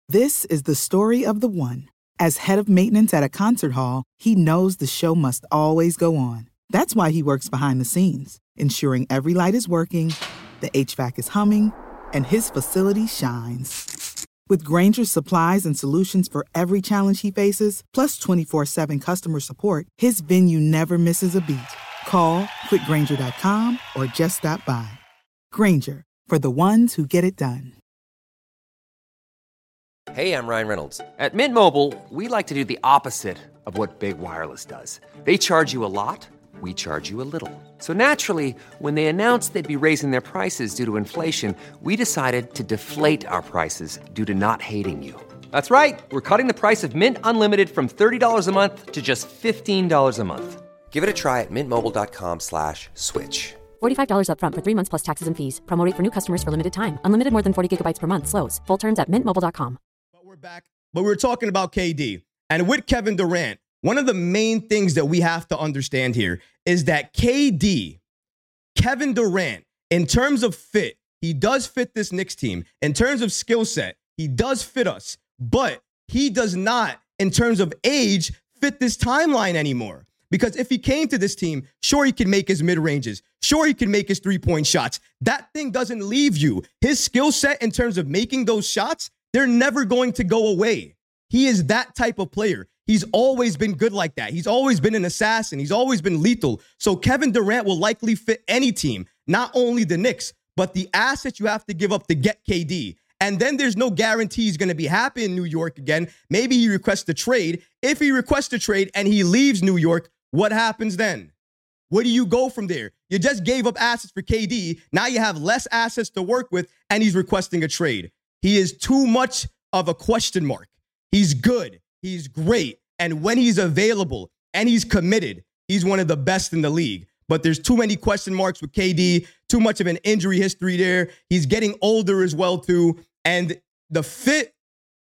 This is the story of the one. As head of maintenance at a concert hall, he knows the show must always go on. That's why he works behind the scenes, ensuring every light is working, the HVAC is humming, and his facility shines. With Grainger's supplies and solutions for every challenge he faces, plus 24/7 customer support, his venue never misses a beat. Call quickgrainger.com or just stop by. Grainger, for the ones who get it done. Hey, I'm Ryan Reynolds. At Mint Mobile, we like to do the opposite of what Big Wireless does. They charge you a lot, we charge you a little. So naturally, when they announced they'd be raising their prices due to inflation, we decided to deflate our prices due to not hating you. That's right. We're cutting the price of Mint Unlimited from $30 a month to just $15 a month. Give it a try at mintmobile.com/switch. $45 up front for 3 months plus taxes and fees. Promo rate for new customers for limited time. Unlimited more than 40 gigabytes per month. Slows full terms at mintmobile.com. But we're back. But we're talking about KD. And with Kevin Durant, one of the main things that we have to understand here is that KD, Kevin Durant, in terms of fit, he does fit this Knicks team. In terms of skill set, he does fit us. But he does not, in terms of age, fit this timeline anymore. Because if he came to this team, sure, he can make his mid-ranges. Sure, he can make his three-point shots. That thing doesn't leave you. His skill set in terms of making those shots, they're never going to go away. He is that type of player. He's always been good like that. He's always been an assassin. He's always been lethal. So Kevin Durant will likely fit any team, not only the Knicks, but the assets you have to give up to get KD. And then there's no guarantee he's going to be happy in New York again. Maybe he requests a trade. If he requests a trade and he leaves New York, what happens then? Where do you go from there? You just gave up assets for KD. Now you have less assets to work with, and he's requesting a trade. He is too much of a question mark. He's good. He's great. And when he's available and he's committed, he's one of the best in the league. But there's too many question marks with KD, too much of an injury history there. He's getting older as well, too. And the fit,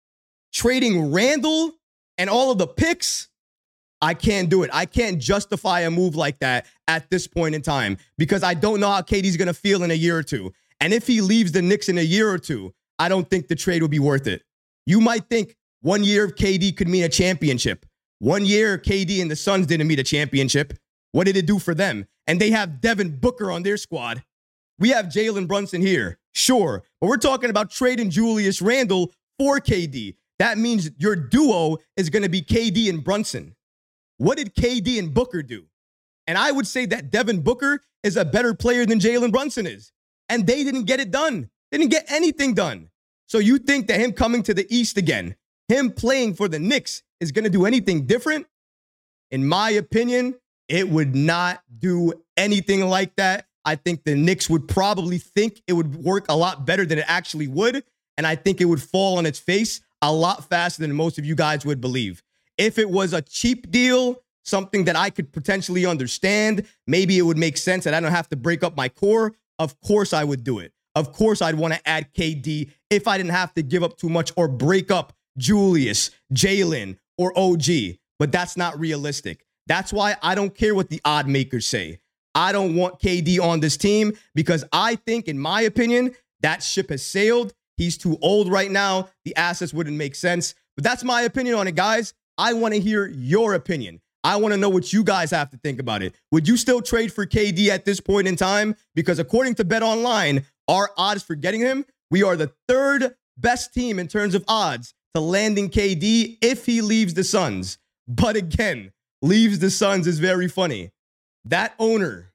trading Randall and all of the picks, I can't do it. I can't justify a move like that at this point in time because I don't know how KD's going to feel in a year or two. And if he leaves the Knicks in a year or two, I don't think the trade will be worth it. You might think 1 year of KD could mean a championship. 1 year KD and the Suns didn't mean a championship. What did it do for them? And they have Devin Booker on their squad. We have Jalen Brunson here, sure. But we're talking about trading Julius Randle for KD. That means your duo is going to be KD and Brunson. What did KD and Booker do? And I would say that Devin Booker is a better player than Jalen Brunson is. And they didn't get it done. They didn't get anything done. So you think that him coming to the East again, him playing for the Knicks is going to do anything different? In my opinion, it would not do anything like that. I think the Knicks would probably think it would work a lot better than it actually would. And I think it would fall on its face a lot faster than most of you guys would believe. If it was a cheap deal, something that I could potentially understand, maybe it would make sense that I don't have to break up my core. Of course I would do it. Of course I'd want to add KD if I didn't have to give up too much or break up Julius, Jalen, or OG. But that's not realistic. That's why I don't care what the odd makers say. I don't want KD on this team because I think, in my opinion, that ship has sailed. He's too old right now. The assets wouldn't make sense. But that's my opinion on it, guys. I want to hear your opinion. I want to know what you guys have to think about it. Would you still trade for KD at this point in time? Because according to BetOnline, our odds for getting him, we are the third best team in terms of odds to landing KD if he leaves the Suns. But again, leaves the Suns is very funny. That owner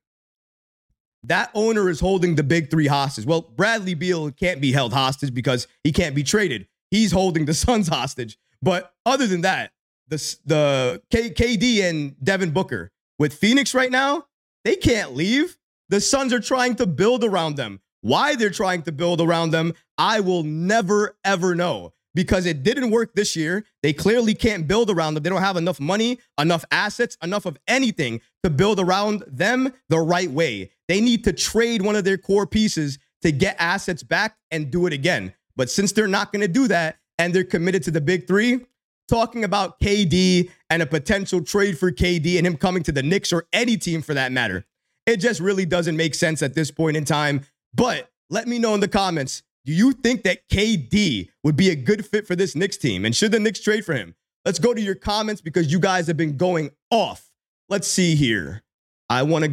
is holding the big three hostage. Well, Bradley Beal can't be held hostage because he can't be traded. He's holding the Suns hostage. But other than that, the KD and Devin Booker with Phoenix right now, they can't leave. The Suns are trying to build around them. Why they're trying to build around them, I will never, ever know. Because it didn't work this year. They clearly can't build around them. They don't have enough money, enough assets, enough of anything to build around them the right way. They need to trade one of their core pieces to get assets back and do it again. But since they're not going to do that and they're committed to the big three, talking about KD and a potential trade for KD and him coming to the Knicks or any team for that matter, it just really doesn't make sense at this point in time. But let me know in the comments, Do you think that KD would be a good fit for this Knicks team? And should the Knicks trade for him? Let's go to your comments because you guys have been going off. Let's see here. Let's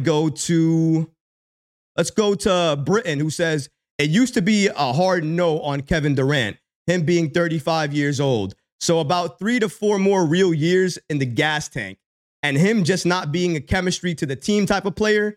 go to Britain, who says, it used to be a hard no on Kevin Durant, him being 35 years old. So about 3 to 4 more real years in the gas tank and him just not being a chemistry to the team type of player.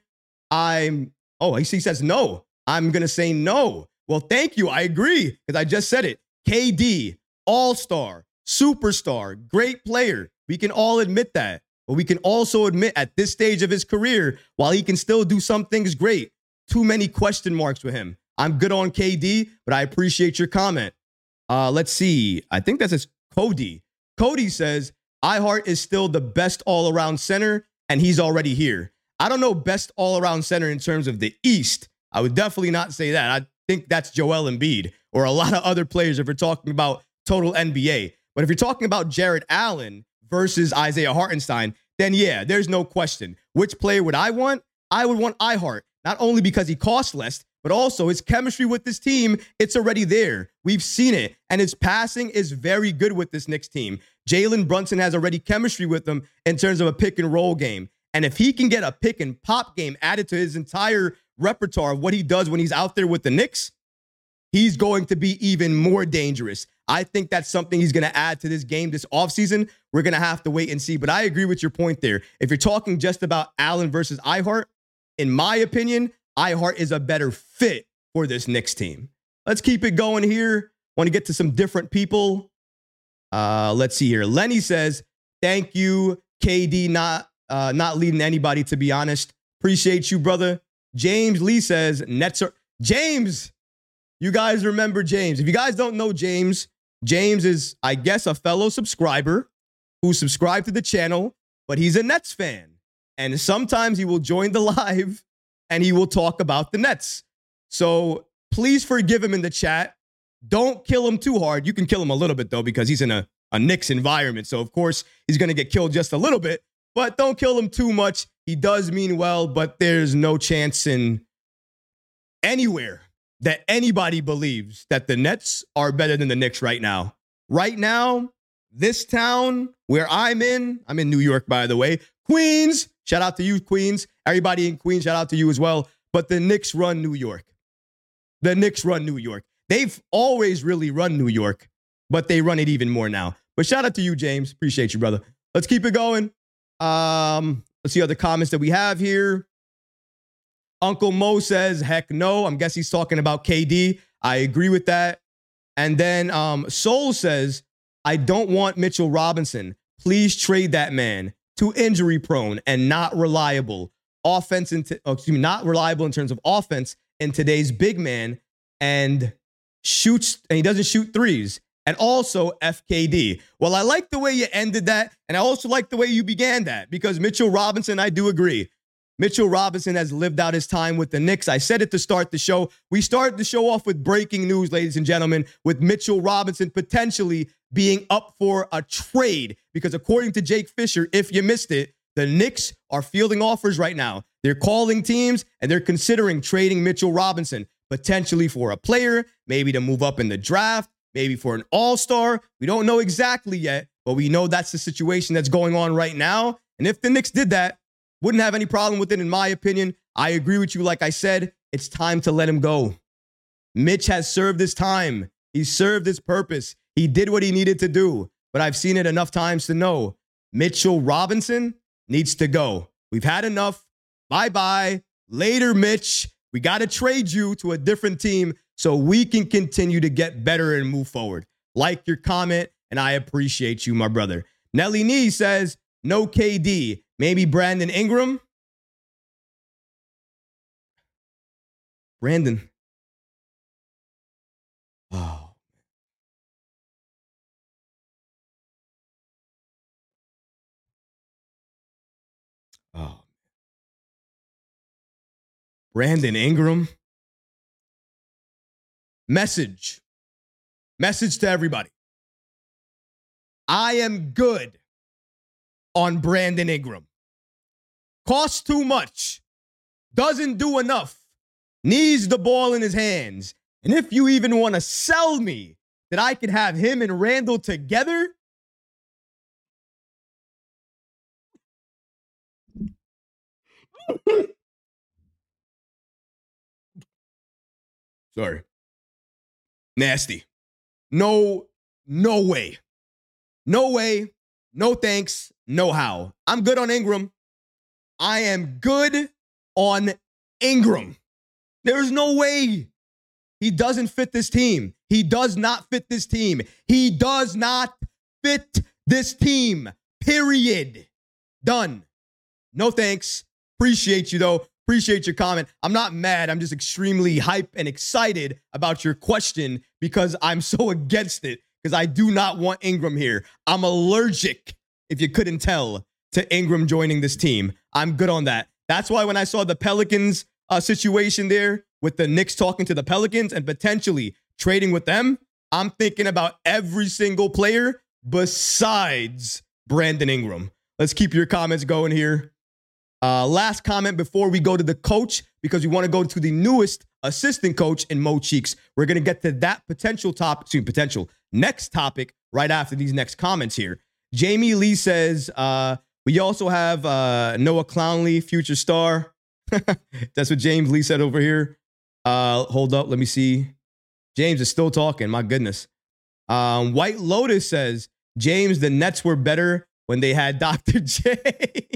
He says no. I'm going to say no. Well, thank you. I agree because I just said it. KD, all-star, superstar, great player. We can all admit that. But we can also admit at this stage of his career, while he can still do some things great, too many question marks with him. I'm good on KD, but I appreciate your comment. Let's see. I think that's his Cody. Cody says, iHeart is still the best all-around center, and he's already here. I don't know best all-around center in terms of the East. I would definitely not say that. I think that's Joel Embiid or a lot of other players if we're talking about total NBA. But if you're talking about Jared Allen versus Isaiah Hartenstein, then yeah, there's no question. Which player would I want? I would want iHeart, not only because he costs less, but also his chemistry with this team, it's already there. We've seen it. And his passing is very good with this Knicks team. Jalen Brunson has already chemistry with them in terms of a pick and roll game. And if he can get a pick and pop game added to his entire repertoire of what he does when he's out there with the Knicks, he's going to be even more dangerous. I think that's something he's going to add to this game this offseason. We're going to have to wait and see. But I agree with your point there. If you're talking just about Allen versus iHeart, in my opinion, iHeart is a better fit for this Knicks team. Let's keep it going here. Want to get to some different people. Let's see here. Lenny says, thank you, KD, not leading anybody, to be honest. Appreciate you, brother. James Lee says, Nets are... James! You guys remember James. If you guys don't know James, James is, I guess, a fellow subscriber who subscribed to the channel, but he's a Nets fan. And sometimes he will join the live and he will talk about the Nets. So please forgive him in the chat. Don't kill him too hard. You can kill him a little bit, though, because he's in a Knicks environment. So, of course, he's going to get killed just a little bit. But don't kill him too much. He does mean well, but there's no chance in anywhere that anybody believes that the Nets are better than the Knicks right now. Right now, this town where I'm in New York, by the way, Queens, shout out to you, Queens. Everybody in Queens, shout out to you as well. But the Knicks run New York. The Knicks run New York. They've always really run New York, but they run it even more now. But shout out to you, James. Appreciate you, brother. Let's keep it going. Let's see other comments that we have here. Uncle Mo says, heck no. I'm guessing he's talking about KD. I agree with that. And then Soul says, I don't want Mitchell Robinson. Please trade that man. Too injury prone and not reliable. Not reliable in terms of offense in today's big man, and he doesn't shoot threes. And also FKD. Well, I like the way you ended that, and I also like the way you began that, because Mitchell Robinson, I do agree. Mitchell Robinson has lived out his time with the Knicks. I said it to start the show. We started the show off with breaking news, ladies and gentlemen, with Mitchell Robinson potentially being up for a trade, because according to Jake Fisher, if you missed it, the Knicks are fielding offers right now. They're calling teams, and they're considering trading Mitchell Robinson, potentially for a player, maybe to move up in the draft, maybe for an all-star. We don't know exactly yet, but we know that's the situation that's going on right now. And if the Knicks did that, wouldn't have any problem with it, in my opinion. I agree with you. Like I said, it's time to let him go. Mitch has served his time. He served his purpose. He did what he needed to do. But I've seen it enough times to know Mitchell Robinson needs to go. We've had enough. Bye-bye. Later, Mitch. We got to trade you to a different team so we can continue to get better and move forward. Like your comment, and I appreciate you, my brother. Nelly Nee says, no KD. Maybe Brandon Ingram. Brandon. Oh. Oh. Brandon Ingram. Message to everybody. I am good on Brandon Ingram. Costs too much. Doesn't do enough. Needs the ball in his hands. And if you even want to sell me that I could have him and Randle together, sorry. Nasty. No way. No way. No thanks. No how. I'm good on Ingram. I am good on Ingram. There's no way. He doesn't fit this team. He does not fit this team. He does not fit this team. Period. Done. No thanks. Appreciate you, though. Appreciate your comment. I'm not mad. I'm just extremely hyped and excited about your question because I'm so against it because I do not want Ingram here. I'm allergic, if you couldn't tell, to Ingram joining this team. I'm good on that. That's why when I saw the Pelicans situation there with the Knicks talking to the Pelicans and potentially trading with them, I'm thinking about every single player besides Brandon Ingram. Let's keep your comments going here. Last comment before we go to the coach, because we want to go to the newest assistant coach in Mo Cheeks. We're going to get to that potential next topic right after these next comments here. Jamie Lee says, we also have Noah Clowney, future star. That's what James Lee said over here. Hold up. Let me see. James is still talking. My goodness. White Lotus says, James, the Nets were better when they had Dr. J.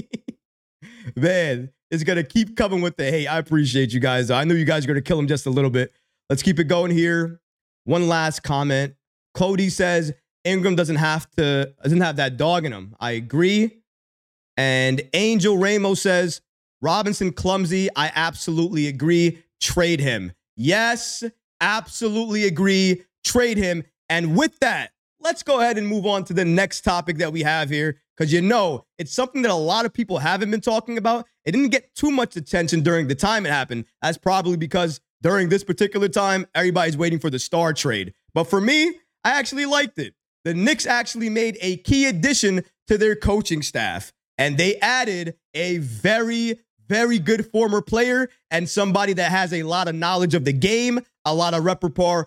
Man, it's going to keep coming with the hate. I appreciate you guys. I know you guys are going to kill him just a little bit. Let's keep it going here. One last comment. Cody says, Ingram doesn't have that dog in him. I agree. And Angel Ramos says, Robinson clumsy. I absolutely agree. Trade him. Yes, absolutely agree. Trade him. And with that, let's go ahead and move on to the next topic that we have here, because it's something that a lot of people haven't been talking about. It didn't get too much attention during the time it happened. That's probably because during this particular time, everybody's waiting for the star trade. But for me, I actually liked it. The Knicks actually made a key addition to their coaching staff, and they added a very, very good former player and somebody that has a lot of knowledge of the game, a lot of repertoire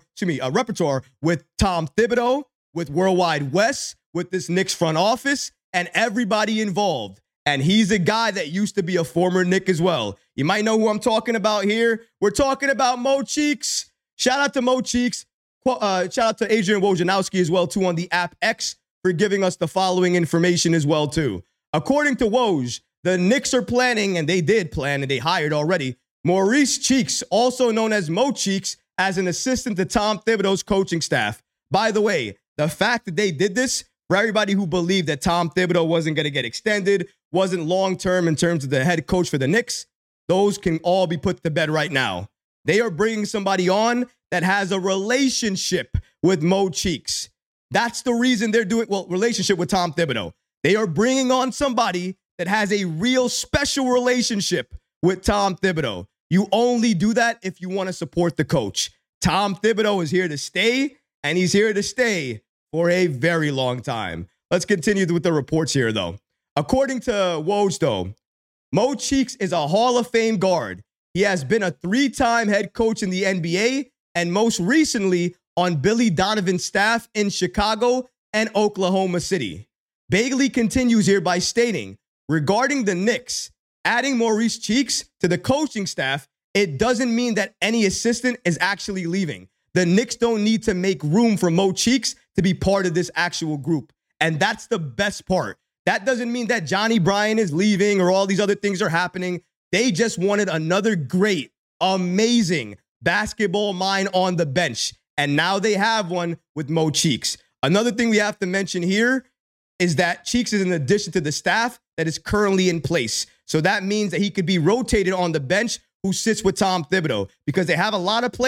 with Tom Thibodeau, with Worldwide Wes, with this Knicks front office, and everybody involved. And he's a guy that used to be a former Knick as well. You might know who I'm talking about here. We're talking about Mo Cheeks. Shout out to Mo Cheeks. Shout out to Adrian Wojnarowski as well, too, on the app X for giving us the following information as well, too. According to Woj, the Knicks are planning, and they did plan, and they hired already, Maurice Cheeks, also known as Mo Cheeks, as an assistant to Tom Thibodeau's coaching staff. By the way, the fact that they did this, for everybody who believed that Tom Thibodeau wasn't going to get extended, wasn't long-term in terms of the head coach for the Knicks, those can all be put to bed right now. They are bringing somebody on that has a relationship with Mo Cheeks. That's the reason they're doing, relationship with Tom Thibodeau. They are bringing on somebody that has a real special relationship with Tom Thibodeau. You only do that if you want to support the coach. Tom Thibodeau is here to stay, and he's here to stay for a very long time. Let's continue with the reports here, though. According to Woj, though, Mo Cheeks is a Hall of Fame guard. He has been a 3-time head coach in the NBA and most recently on Billy Donovan's staff in Chicago and Oklahoma City. Bagley continues here by stating, regarding the Knicks, adding Maurice Cheeks to the coaching staff, it doesn't mean that any assistant is actually leaving. The Knicks don't need to make room for Mo Cheeks to be part of this actual group. And that's the best part. That doesn't mean that Johnny Bryan is leaving or all these other things are happening. They just wanted another great, amazing basketball mind on the bench. And now they have one with Mo Cheeks. Another thing we have to mention here is that Cheeks is an addition to the staff that is currently in place. So that means that he could be rotated on the bench who sits with Tom Thibodeau, because they have a lot of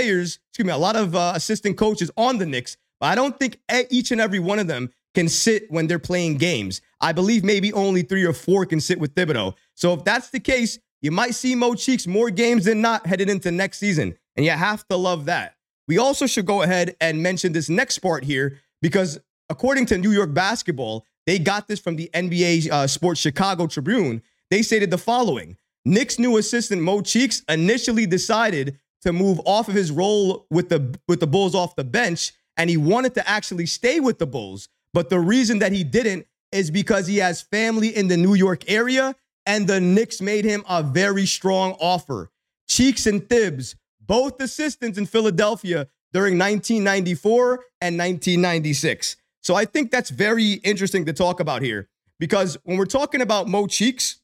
assistant coaches on the Knicks, but I don't think each and every one of them can sit when they're playing games. I believe maybe only 3 or 4 can sit with Thibodeau. So if that's the case, you might see Mo Cheeks more games than not headed into next season, and you have to love that. We also should go ahead and mention this next part here, because according to New York Basketball, they got this from the NBA Sports Chicago Tribune. They stated the following: Knicks' new assistant Mo Cheeks initially decided to move off of his role with the Bulls off the bench, and he wanted to actually stay with the Bulls. But the reason that he didn't is because he has family in the New York area, and the Knicks made him a very strong offer. Cheeks and Thibs, both assistants in Philadelphia during 1994 and 1996. So I think that's very interesting to talk about here, because when we're talking about Mo Cheeks,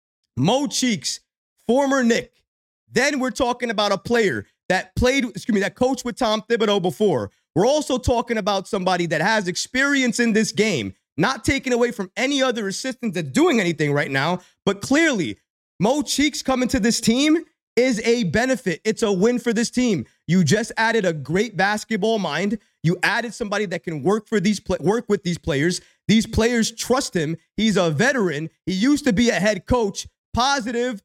former Knick, then we're talking about a player that coached with Tom Thibodeau before. We're also talking about somebody that has experience in this game, not taken away from any other assistant that's doing anything right now. But clearly, Mo Cheeks coming to this team is a benefit. It's a win for this team. You just added a great basketball mind. You added somebody that can work with these players. These players trust him. He's a veteran. He used to be a head coach. Positive.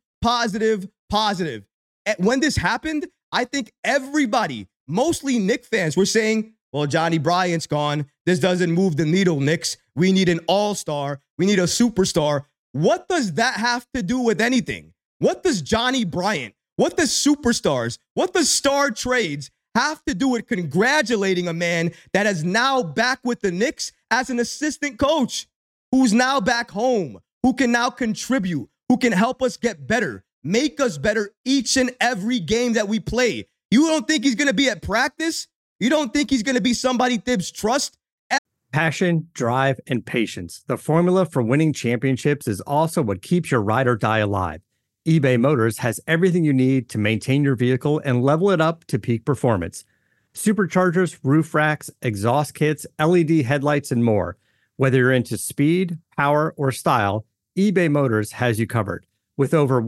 When this happened, I think everybody, mostly Knick fans, were saying, well, Johnny Bryant's gone. This doesn't move the needle, Knicks. We need an all-star. We need a superstar. What does that have to do with anything? What does Johnny Bryant, what does superstars, what does star trades have to do with congratulating a man that is now back with the Knicks as an assistant coach, who's now back home, who can now contribute, who can help us get better, make us better each and every game that we play? You don't think he's going to be at practice? You don't think he's going to be somebody Thibs trusts? Passion, drive, and patience. The formula for winning championships is also what keeps your ride or die alive. eBay Motors has everything you need to maintain your vehicle and level it up to peak performance. Superchargers, roof racks, exhaust kits, LED headlights, and more. Whether you're into speed, power, or style, eBay Motors has you covered. With over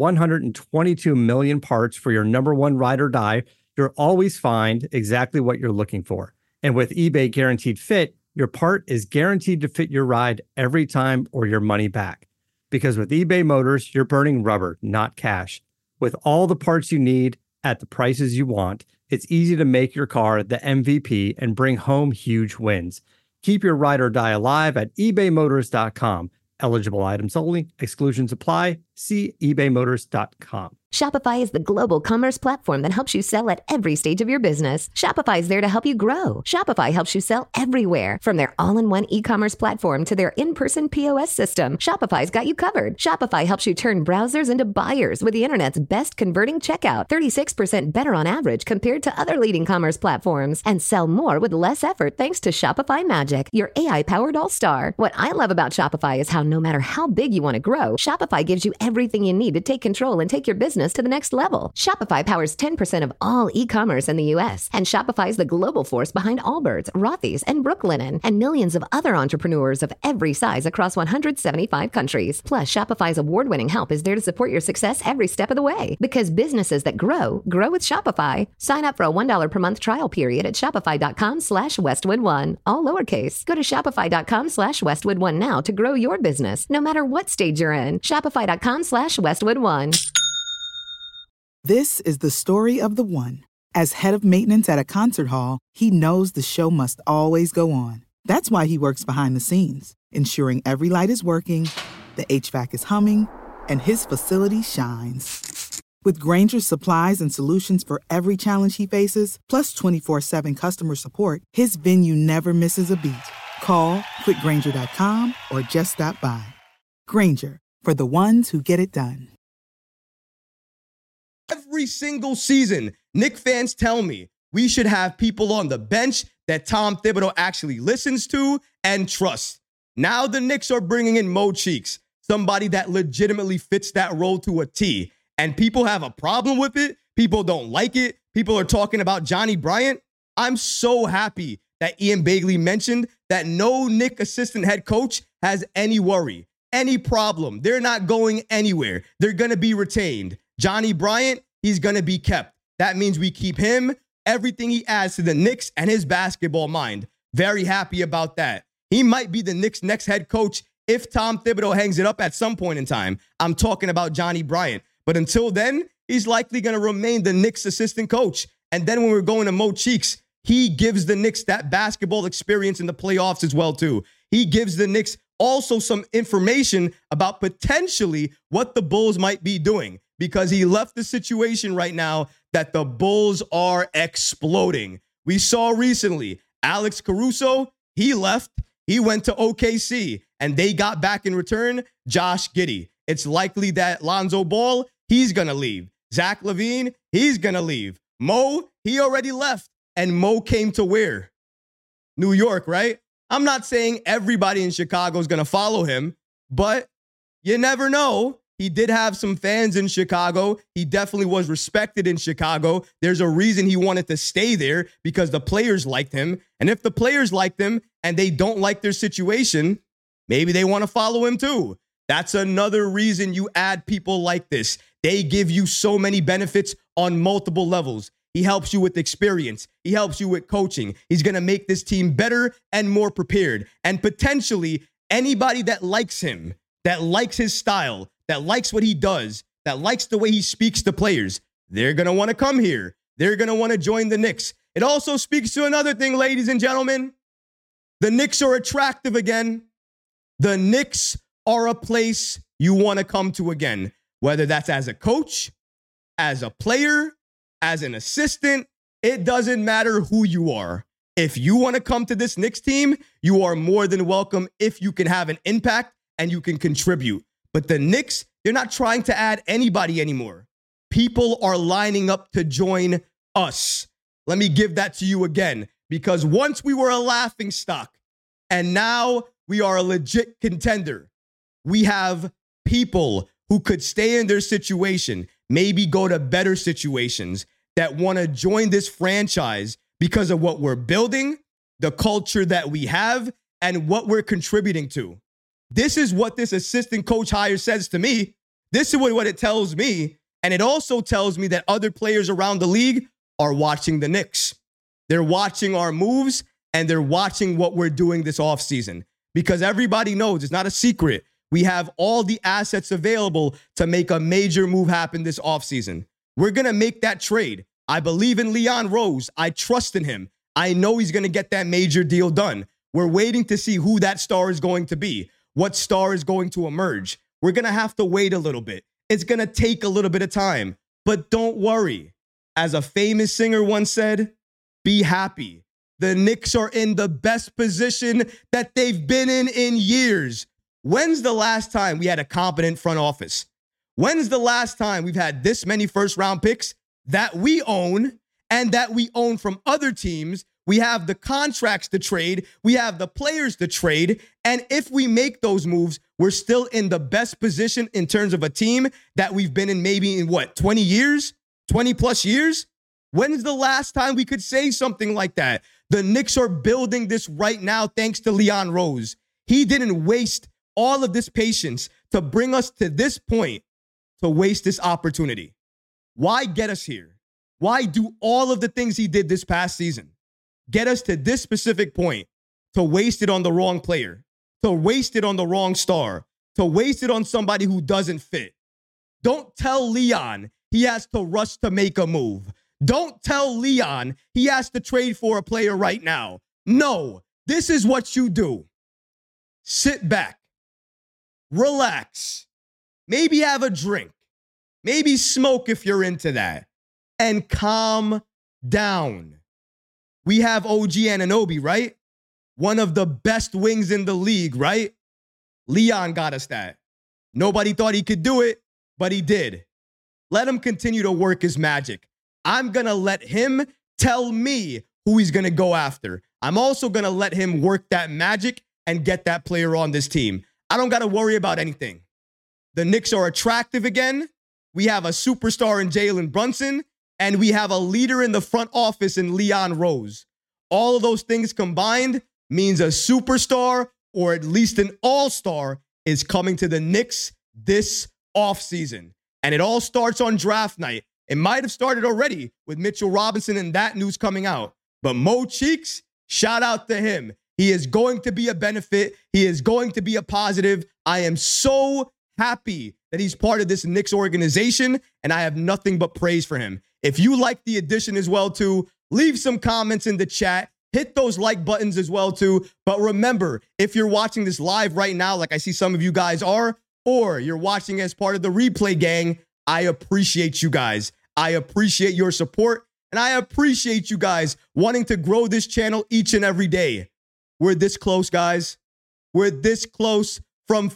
122 million parts for your number one ride or die, you'll always find exactly what you're looking for. And with eBay Guaranteed Fit, your part is guaranteed to fit your ride every time or your money back. Because with eBay Motors, you're burning rubber, not cash. With all the parts you need at the prices you want, it's easy to make your car the MVP and bring home huge wins. Keep your ride or die alive at ebaymotors.com. Eligible items only. Exclusions apply. See ebaymotors.com. Shopify is the global commerce platform that helps you sell at every stage of your business. Shopify is there to help you grow. Shopify helps you sell everywhere, from their all-in-one e-commerce platform to their in-person POS system. Shopify's got you covered. Shopify helps you turn browsers into buyers with the internet's best converting checkout, 36% better on average compared to other leading commerce platforms, and sell more with less effort thanks to Shopify Magic, your AI-powered all-star. What I love about Shopify is how no matter how big you want to grow, Shopify gives you everything you need to take control and take your business to the next level. Shopify powers 10% of all e-commerce in the U.S., and Shopify is the global force behind Allbirds, Rothy's, and Brooklinen, and millions of other entrepreneurs of every size across 175 countries. Plus, Shopify's award-winning help is there to support your success every step of the way. Because businesses that grow with Shopify. Sign up for a $1 per month trial period at shopify.com/Westwood1, all lowercase. Go to shopify.com/Westwood1 now to grow your business, no matter what stage you're in. Shopify.com/Westwood1. This is the story of the one. As head of maintenance at a concert hall, he knows the show must always go on. That's why he works behind the scenes, ensuring every light is working, the HVAC is humming, and his facility shines. With Grainger's supplies and solutions for every challenge he faces, plus 24/7 customer support, his venue never misses a beat. Call quickgrainger.com or just stop by. Grainger, for the ones who get it done. Every single season, Knick fans tell me we should have people on the bench that Tom Thibodeau actually listens to and trusts. Now the Knicks are bringing in Mo Cheeks, somebody that legitimately fits that role to a T. And people have a problem with it. People don't like it. People are talking about Johnny Bryant. I'm so happy that Ian Begley mentioned that no Knick assistant head coach has any worry, any problem. They're not going anywhere. They're going to be retained. Johnny Bryant, he's going to be kept. That means we keep him, everything he adds to the Knicks and his basketball mind. Very happy about that. He might be the Knicks' next head coach if Tom Thibodeau hangs it up at some point in time. I'm talking about Johnny Bryant. But until then, he's likely going to remain the Knicks' assistant coach. And then when we're going to Mo Cheeks, he gives the Knicks that basketball experience in the playoffs as well, too. He gives the Knicks also some information about potentially what the Bulls might be doing. because he left the situation right now that the Bulls are exploding. We saw recently Alex Caruso, he left. He went to OKC, and they got back in return Josh Giddey. It's likely that Lonzo Ball, he's going to leave. Zach LaVine, he's going to leave. Mo, he already left. And Mo came to where? New York, right? I'm not saying everybody in Chicago is going to follow him, but you never know. He did have some fans in Chicago. He definitely was respected in Chicago. There's a reason he wanted to stay there, because the players liked him. And if the players liked him and they don't like their situation, maybe they want to follow him too. That's another reason you add people like this. They give you so many benefits on multiple levels. He helps you with experience. He helps you with coaching. He's going to make this team better and more prepared. And potentially anybody that likes him, that likes his style, that likes what he does, that likes the way he speaks to players, they're going to want to come here. They're going to want to join the Knicks. It also speaks to another thing, ladies and gentlemen. The Knicks are attractive again. The Knicks are a place you want to come to again, whether that's as a coach, as a player, as an assistant. It doesn't matter who you are. If you want to come to this Knicks team, you are more than welcome if you can have an impact and you can contribute. But the Knicks, they're not trying to add anybody anymore. People are lining up to join us. Let me give that to you again, because once we were a laughingstock and now we are a legit contender. We have people who could stay in their situation, maybe go to better situations, that want to join this franchise because of what we're building, the culture that we have, and what we're contributing to. This is what this assistant coach hire says to me. This is what it tells me. And it also tells me that other players around the league are watching the Knicks. They're watching our moves, and they're watching what we're doing this offseason. Because everybody knows, it's not a secret, we have all the assets available to make a major move happen this offseason. We're going to make that trade. I believe in Leon Rose. I trust in him. I know he's going to get that major deal done. We're waiting to see who that star is going to be, what star is going to emerge. We're going to have to wait a little bit. It's going to take a little bit of time, but don't worry. As a famous singer once said, be happy. The Knicks are in the best position that they've been in years. When's the last time we had a competent front office? When's the last time we've had this many first-round picks that we own and that we own from other teams? We have the contracts to trade. We have the players to trade. And if we make those moves, we're still in the best position in terms of a team that we've been in maybe in 20 years, 20 plus years? When's the last time we could say something like that? The Knicks are building this right now thanks to Leon Rose. He didn't waste all of this patience to bring us to this point, to waste this opportunity. Why get us here? Why do all of the things he did this past season? Get us to this specific point, to waste it on the wrong player, to waste it on the wrong star, to waste it on somebody who doesn't fit. Don't tell Leon he has to rush to make a move. Don't tell Leon he has to trade for a player right now. No, this is what you do. Sit back, relax, maybe have a drink, maybe smoke if you're into that, and calm down. We have OG Anunoby, right? One of the best wings in the league, right? Leon got us that. Nobody thought he could do it, but he did. Let him continue to work his magic. I'm going to let him tell me who he's going to go after. I'm also going to let him work that magic and get that player on this team. I don't got to worry about anything. The Knicks are attractive again. We have a superstar in Jalen Brunson, and we have a leader in the front office in Leon Rose. All of those things combined means a superstar, or at least an all-star, is coming to the Knicks this offseason. And it all starts on draft night. It might have started already with Mitchell Robinson and that news coming out. But Mo Cheeks, shout out to him. He is going to be a benefit. He is going to be a positive. I am so happy that he's part of this Knicks organization, and I have nothing but praise for him. If you like the addition as well, too, leave some comments in the chat. Hit those like buttons as well, too. But remember, if you're watching this live right now, like I see some of you guys are, or you're watching as part of the replay gang, I appreciate you guys. I appreciate your support, and I appreciate you guys wanting to grow this channel each and every day. We're this close, guys. We're this close from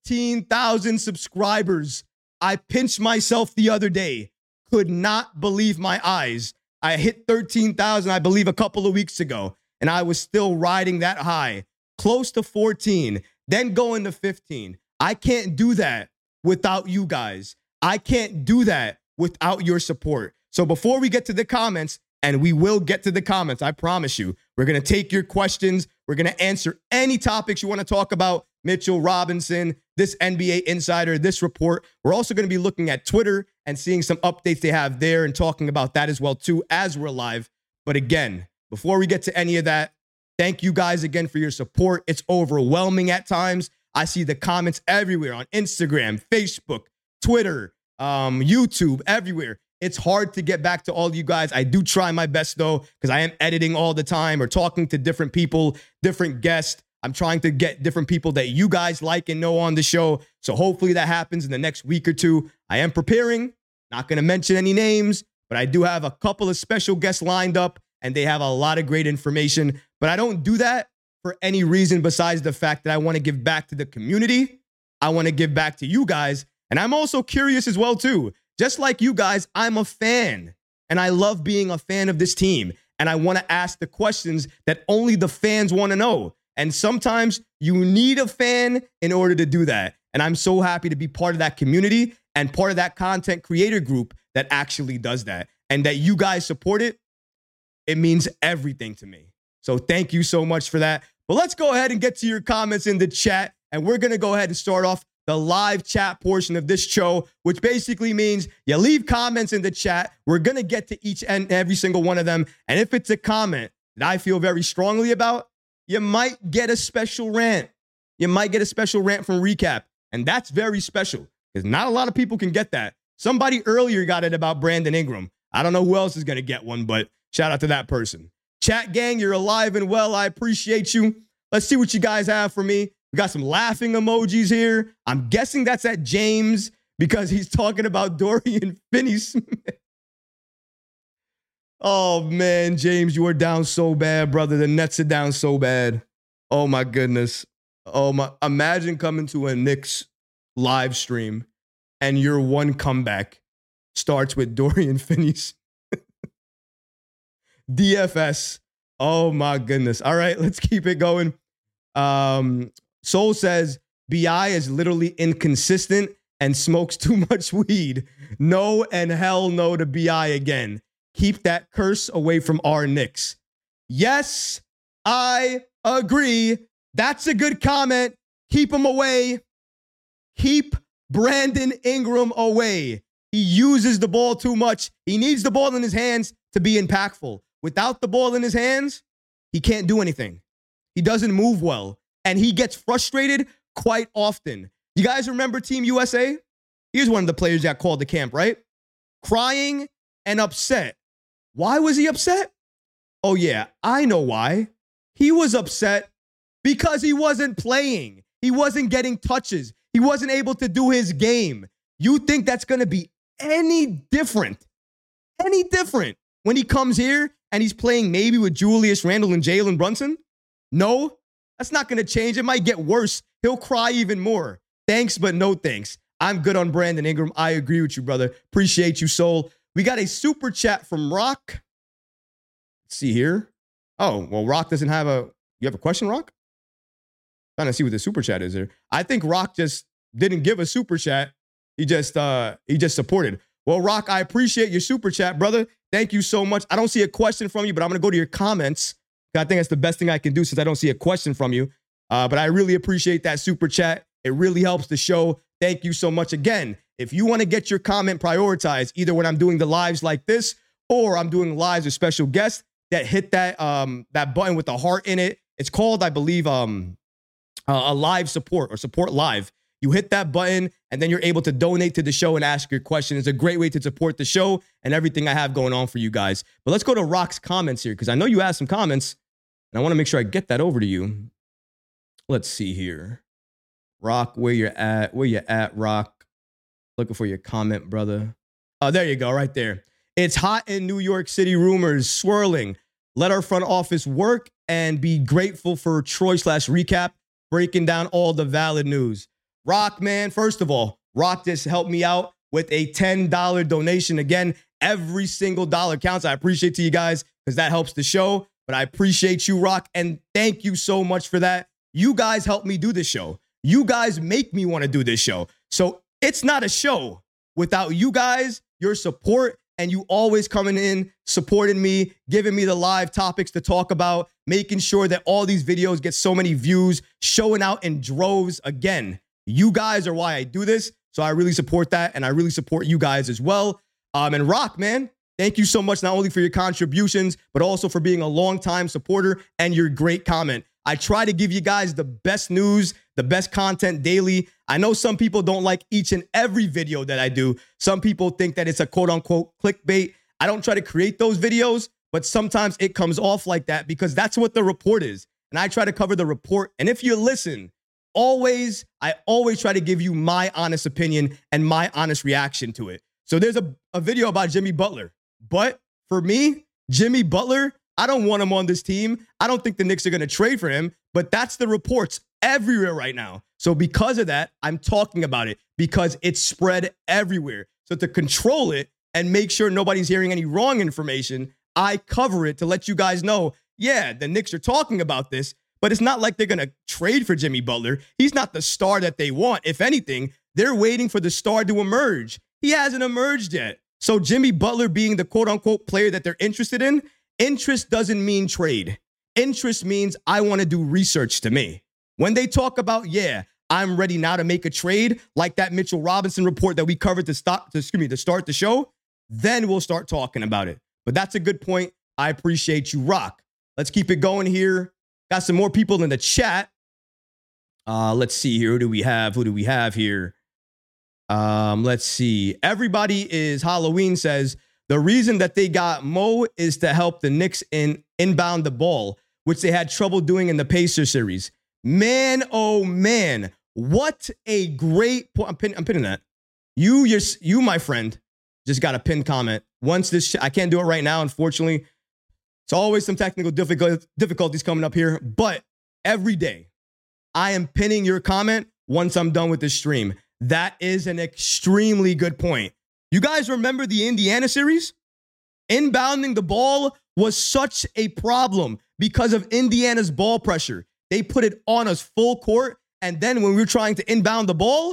15,000 subscribers. I pinched myself the other day. Could not believe my eyes. I hit 13,000, I believe, a couple of weeks ago, and I was still riding that high, close to 14, then going to 15. I can't do that without you guys. I can't do that without your support. So before we get to the comments, and we will get to the comments, I promise you, we're going to take your questions. We're going to answer any topics you want to talk about. Mitchell Robinson, this NBA Insider, this report. We're also going to be looking at Twitter and seeing some updates they have there and talking about that as well, too, as we're live. But again, before we get to any of that, thank you guys again for your support. It's overwhelming at times. I see the comments everywhere on Instagram, Facebook, Twitter, YouTube, everywhere. It's hard to get back to all of you guys. I do try my best, though, because I am editing all the time or talking to different people, different guests. I'm trying to get different people that you guys like and know on the show. So hopefully that happens in the next week or two. I am preparing. Not going to mention any names, but I do have a couple of special guests lined up, and they have a lot of great information. But I don't do that for any reason besides the fact that I want to give back to the community. I want to give back to you guys. And I'm also curious as well, too. Just like you guys, I'm a fan, and I love being a fan of this team. And I want to ask the questions that only the fans want to know. And sometimes you need a fan in order to do that. And I'm so happy to be part of that community and part of that content creator group that actually does that. And that you guys support it, it means everything to me. So thank you so much for that. But let's go ahead and get to your comments in the chat. And we're going to go ahead and start off the live chat portion of this show, which basically means you leave comments in the chat. We're going to get to each and every single one of them. And if it's a comment that I feel very strongly about, you might get a special rant. You might get a special rant from Recap. And that's very special because not a lot of people can get that. Somebody earlier got it about Brandon Ingram. I don't know who else is going to get one, but shout out to that person. Chat gang, you're alive and well. I appreciate you. Let's see what you guys have for me. We got some laughing emojis here. I'm guessing that's at James because he's talking about Dorian Finney-Smith. Oh, man, James, you are down so bad, brother. The Nets are down so bad. Oh, my goodness. Oh, my. Imagine coming to a Knicks live stream and your one comeback starts with Dorian Finney-Smith. DFS. Oh, my goodness. All right, let's keep it going. Soul says, BI is literally inconsistent and smokes too much weed. No and hell no to BI again. Keep that curse away from our Knicks. Yes, I agree. That's a good comment. Keep him away. Keep Brandon Ingram away. He uses the ball too much. He needs the ball in his hands to be impactful. Without the ball in his hands, he can't do anything. He doesn't move well. And he gets frustrated quite often. You guys remember Team USA? Here's one of the players that called the camp, right? Crying and upset. Why was he upset? Oh, yeah, I know why. He was upset because he wasn't playing. He wasn't getting touches. He wasn't able to do his game. You think that's going to be any different when he comes here and he's playing maybe with Julius Randle and Jalen Brunson? No. That's not going to change. It might get worse. He'll cry even more. Thanks, but no thanks. I'm good on Brandon Ingram. I agree with you, brother. Appreciate you, Soul. We got a super chat from Rock. Let's see here. Oh, well, Rock doesn't have a... You have a question, Rock? Trying to see what the super chat is there. I think Rock just didn't give a super chat. He just supported. Well, Rock, I appreciate your super chat, brother. Thank you so much. I don't see a question from you, but I'm going to go to your comments. I think that's the best thing I can do since I don't see a question from you. But I really appreciate that super chat. It really helps the show. Thank you so much. Again, if you want to get your comment prioritized, either when I'm doing the lives like this or I'm doing lives with special guests, that hit that button with the heart in it. It's called, I believe, a live support or support live. You hit that button and then you're able to donate to the show and ask your question. It's a great way to support the show and everything I have going on for you guys. But let's go to Rock's comments here because I know you asked some comments and I want to make sure I get that over to you. Let's see here. Rock, where you at, Rock? Looking for your comment, brother. Oh, there you go, right there. It's hot in New York City. Rumors swirling. Let our front office work and be grateful for Troy/recap breaking down all the valid news. Rock, man, first of all, Rock just helped me out with a $10 donation. Again, every single dollar counts. I appreciate to you guys because that helps the show. But I appreciate you, Rock, and thank you so much for that. You guys help me do this show. You guys make me want to do this show. So it's not a show without you guys, your support, and you always coming in, supporting me, giving me the live topics to talk about, making sure that all these videos get so many views, showing out in droves. Again, you guys are why I do this. So I really support that, and I really support you guys as well. And Rock, man, thank you so much, not only for your contributions, but also for being a longtime supporter and your great comment. I try to give you guys the best news, the best content daily. I know some people don't like each and every video that I do. Some people think that it's a quote unquote clickbait. I don't try to create those videos, but sometimes it comes off like that because that's what the report is. And I try to cover the report. And if you listen, I always try to give you my honest opinion and my honest reaction to it. So there's a video about Jimmy Butler. But for me, Jimmy Butler, I don't want him on this team. I don't think the Knicks are going to trade for him, but that's the reports everywhere right now. So because of that, I'm talking about it because it's spread everywhere. So to control it and make sure nobody's hearing any wrong information, I cover it to let you guys know, yeah, the Knicks are talking about this, but it's not like they're going to trade for Jimmy Butler. He's not the star that they want. If anything, they're waiting for the star to emerge. He hasn't emerged yet. So Jimmy Butler being the quote unquote player that they're interested in, interest doesn't mean trade. Interest means I want to do research to me. When they talk about, yeah, I'm ready now to make a trade, like that Mitchell Robinson report that we covered to start the show, then we'll start talking about it. But that's a good point. I appreciate you, Rock. Let's keep it going here. Got some more people in the chat. Let's see here. Who do we have here? Let's see. Everybody is Halloween says, the reason that they got Mo is to help the Knicks inbound the ball, which they had trouble doing in the Pacers series. Man, oh man, what a great point. I'm pinning that. You, my friend, just got a pinned comment. Once this, I can't do it right now, unfortunately. It's always some technical difficulties coming up here, but every day I am pinning your comment once I'm done with this stream. That is an extremely good point. You guys remember the Indiana series? Inbounding the ball was such a problem because of Indiana's ball pressure. They put it on us full court, and then when we were trying to inbound the ball,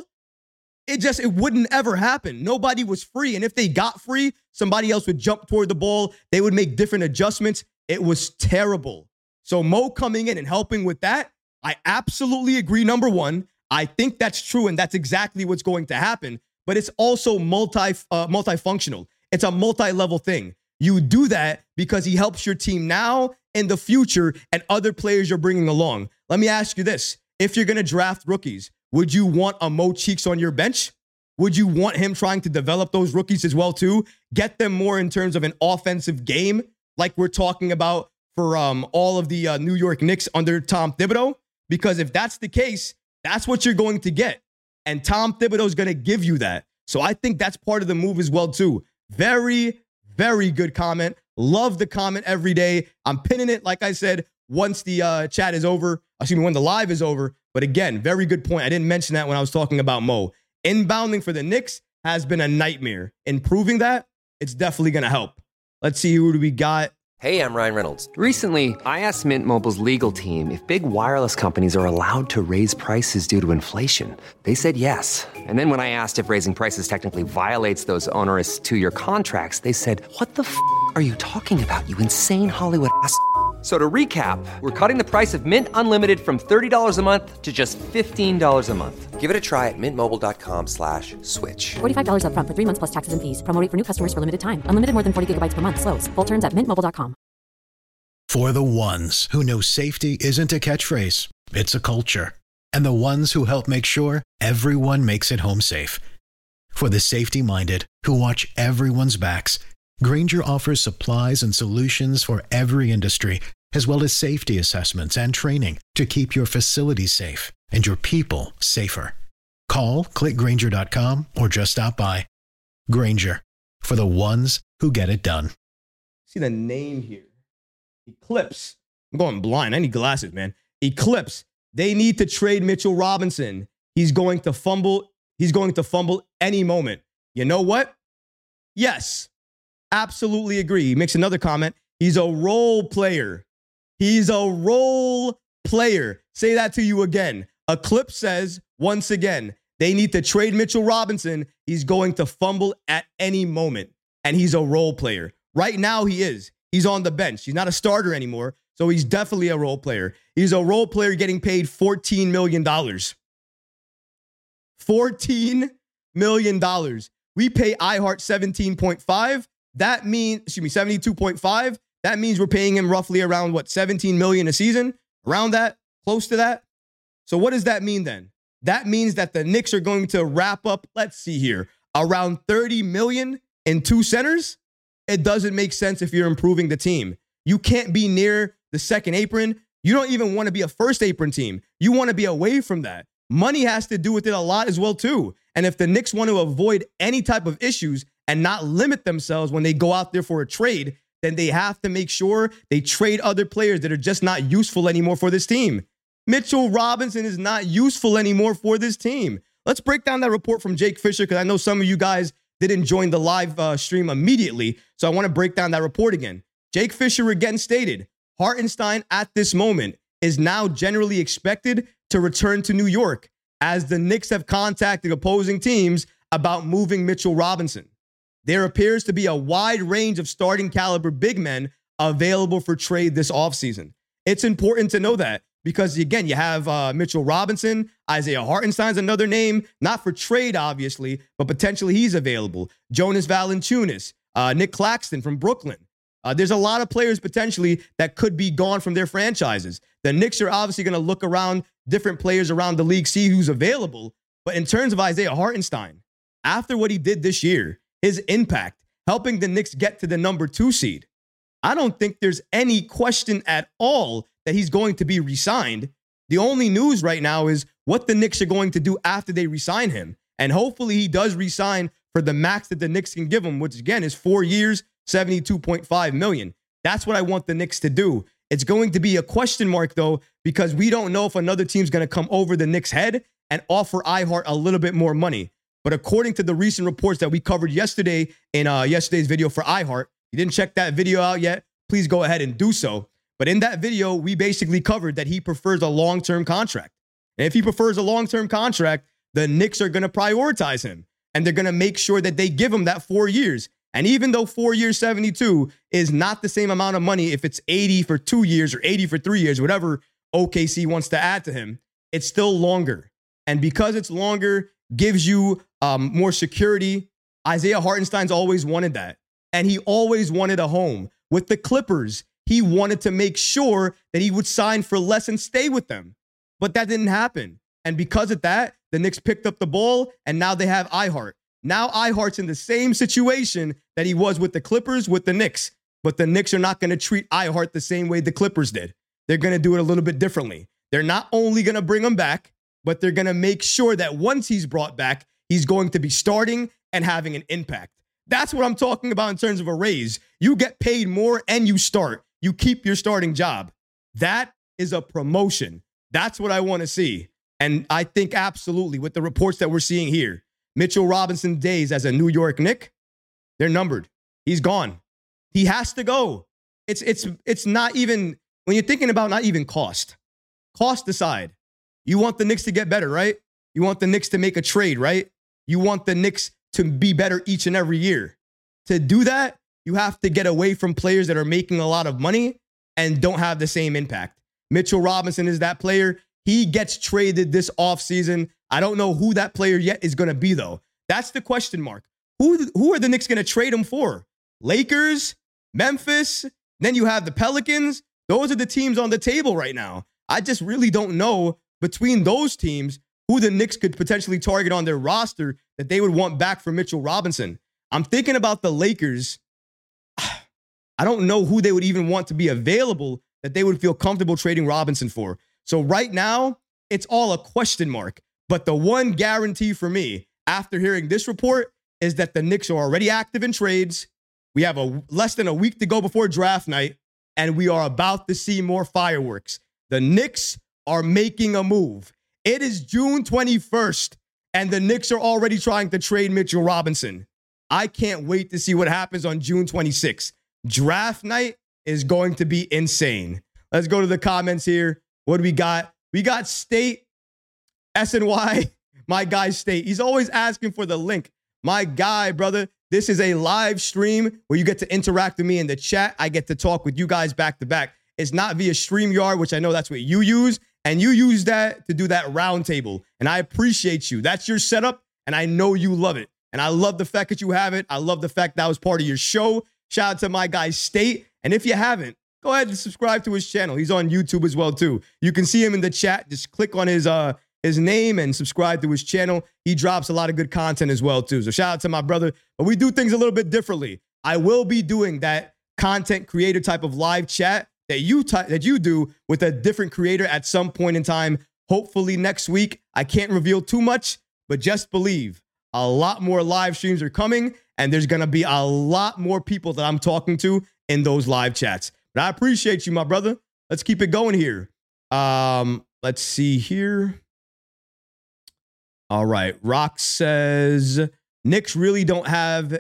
it wouldn't ever happen. Nobody was free, and if they got free, somebody else would jump toward the ball. They would make different adjustments. It was terrible. So Mo coming in and helping with that, I absolutely agree, number one. I think that's true, and that's exactly what's going to happen. But it's also multifunctional. It's a multi-level thing. You do that because he helps your team now, in the future, and other players you're bringing along. Let me ask you this. If you're going to draft rookies, would you want a Mo Cheeks on your bench? Would you want him trying to develop those rookies as well, too? Get them more in terms of an offensive game, like we're talking about for all of the New York Knicks under Tom Thibodeau? Because if that's the case, that's what you're going to get. And Tom Thibodeau is going to give you that. So I think that's part of the move as well, too. Very, very good comment. Love the comment every day. I'm pinning it, like I said, once the chat is over. When the live is over. But again, very good point. I didn't mention that when I was talking about Mo. Inbounding for the Knicks has been a nightmare. Improving that, it's definitely going to help. Let's see, who do we got? Hey, I'm Ryan Reynolds. Recently, I asked Mint Mobile's legal team if big wireless companies are allowed to raise prices due to inflation. They said yes. And then when I asked if raising prices technically violates those onerous 2-year contracts, they said, what the f*** are you talking about, you insane Hollywood ass f- So to recap, we're cutting the price of Mint Unlimited from $30 a month to just $15 a month. Give it a try at mintmobile.com/switch. $45 up front for 3 months plus taxes and fees. Promo rate for new customers for limited time. Unlimited more than 40 gigabytes per month. Slows full terms at mintmobile.com. For the ones who know safety isn't a catchphrase, it's a culture. And the ones who help make sure everyone makes it home safe. For the safety-minded who watch everyone's backs, Grainger offers supplies and solutions for every industry, as well as safety assessments and training to keep your facilities safe and your people safer. Call, click Grainger.com, or just stop by. Grainger, for the ones who get it done. See the name here. Eclipse. I'm going blind. I need glasses, man. Eclipse. They need to trade Mitchell Robinson. He's going to fumble. He's going to fumble any moment. You know what? Yes. Absolutely agree. He makes another comment. He's a role player. He's a role player. Say that to you again. Eclipse says, once again, they need to trade Mitchell Robinson. He's going to fumble at any moment. And he's a role player. Right now, he is. He's on the bench. He's not a starter anymore. So he's definitely a role player. He's a role player getting paid $14 million. $14 million. We pay iHeart 17.5. That means, 72.5. That means we're paying him roughly around, what, 17 million a season? Around that? Close to that? So what does that mean then? That means that the Knicks are going to wrap up, let's see here, around 30 million in two centers? It doesn't make sense if you're improving the team. You can't be near the second apron. You don't even want to be a first apron team. You want to be away from that. Money has to do with it a lot as well, too. And if the Knicks want to avoid any type of issues and not limit themselves when they go out there for a trade, then they have to make sure they trade other players that are just not useful anymore for this team. Mitchell Robinson is not useful anymore for this team. Let's break down that report from Jake Fisher, because I know some of you guys didn't join the live stream immediately, so I want to break down that report again. Jake Fisher again stated, Hartenstein at this moment is now generally expected to return to New York, as the Knicks have contacted opposing teams about moving Mitchell Robinson. There appears to be a wide range of starting caliber big men available for trade this offseason. It's important to know that, because, again, you have Mitchell Robinson, Isaiah Hartenstein's another name, not for trade, obviously, but potentially he's available. Jonas Valanciunas, Nick Claxton from Brooklyn. There's a lot of players potentially that could be gone from their franchises. The Knicks are obviously going to look around different players around the league, see who's available. But in terms of Isaiah Hartenstein, after what he did this year, his impact, helping the Knicks get to the number 2 seed, I don't think there's any question at all that he's going to be re-signed. The only news right now is what the Knicks are going to do after they re-sign him. And hopefully he does re-sign for the max that the Knicks can give him, which again is 4 years, $72.5 million. That's what I want the Knicks to do. It's going to be a question mark, though, because we don't know if another team's going to come over the Knicks' head and offer iHeart a little bit more money. But according to the recent reports that we covered yesterday in yesterday's video for iHeart, if you didn't check that video out yet, please go ahead and do so. But in that video, we basically covered that he prefers a long-term contract. And if he prefers a long-term contract, the Knicks are going to prioritize him. And they're going to make sure that they give him that 4 years. And even though 4 years, 72 is not the same amount of money, if it's 80 for 2 years or 80 for 3 years, whatever OKC wants to add to him, it's still longer. And because it's longer, gives you more security. Isaiah Hartenstein's always wanted that. And he always wanted a home. With the Clippers, he wanted to make sure that he would sign for less and stay with them. But that didn't happen. And because of that, the Knicks picked up the ball, and now they have iHeart. Now iHeart's in the same situation that he was with the Clippers, with the Knicks. But the Knicks are not going to treat iHeart the same way the Clippers did. They're going to do it a little bit differently. They're not only going to bring him back, but they're going to make sure that once he's brought back, he's going to be starting and having an impact. That's what I'm talking about in terms of a raise. You get paid more and you start. You keep your starting job. That is a promotion. That's what I want to see. And I think absolutely with the reports that we're seeing here, Mitchell Robinson days as a New York Knick, they're numbered. He's gone. He has to go. It's not even, when you're thinking about not even cost aside, you want the Knicks to get better, right? You want the Knicks to make a trade, right? You want the Knicks to be better each and every year. To do that, you have to get away from players that are making a lot of money and don't have the same impact. Mitchell Robinson is that player. He gets traded this offseason. I don't know who that player yet is going to be, though. That's the question mark. Who are the Knicks going to trade him for? Lakers? Memphis? Then you have the Pelicans. Those are the teams on the table right now. I just really don't know between those teams who the Knicks could potentially target on their roster that they would want back for Mitchell Robinson. I'm thinking about the Lakers. I don't know who they would even want to be available that they would feel comfortable trading Robinson for. So right now, it's all a question mark. But the one guarantee for me after hearing this report is that the Knicks are already active in trades. We have less than a week to go before draft night, and we are about to see more fireworks. The Knicks are making a move. It is June 21st, and the Knicks are already trying to trade Mitchell Robinson. I can't wait to see what happens on June 26th. Draft night is going to be insane. Let's go to the comments here. What do we got? We got State, SNY, my guy State. He's always asking for the link. My guy, brother, this is a live stream where you get to interact with me in the chat. I get to talk with you guys back to back. It's not via StreamYard, which I know that's what you use. And you use that to do that round table. And I appreciate you. That's your setup. And I know you love it. And I love the fact that you have it. I love the fact that was part of your show. Shout out to my guy State. And if you haven't, go ahead and subscribe to his channel. He's on YouTube as well, too. You can see him in the chat. Just click on his name and subscribe to his channel. He drops a lot of good content as well, too. So shout out to my brother. But we do things a little bit differently. I will be doing that content creator type of live chat that you do with a different creator at some point in time, hopefully next week. I can't reveal too much, but just believe a lot more live streams are coming, and there's going to be a lot more people that I'm talking to in those live chats. But I appreciate you, my brother. Let's keep it going here. Let's see here. All right. Rock says, Knicks really don't have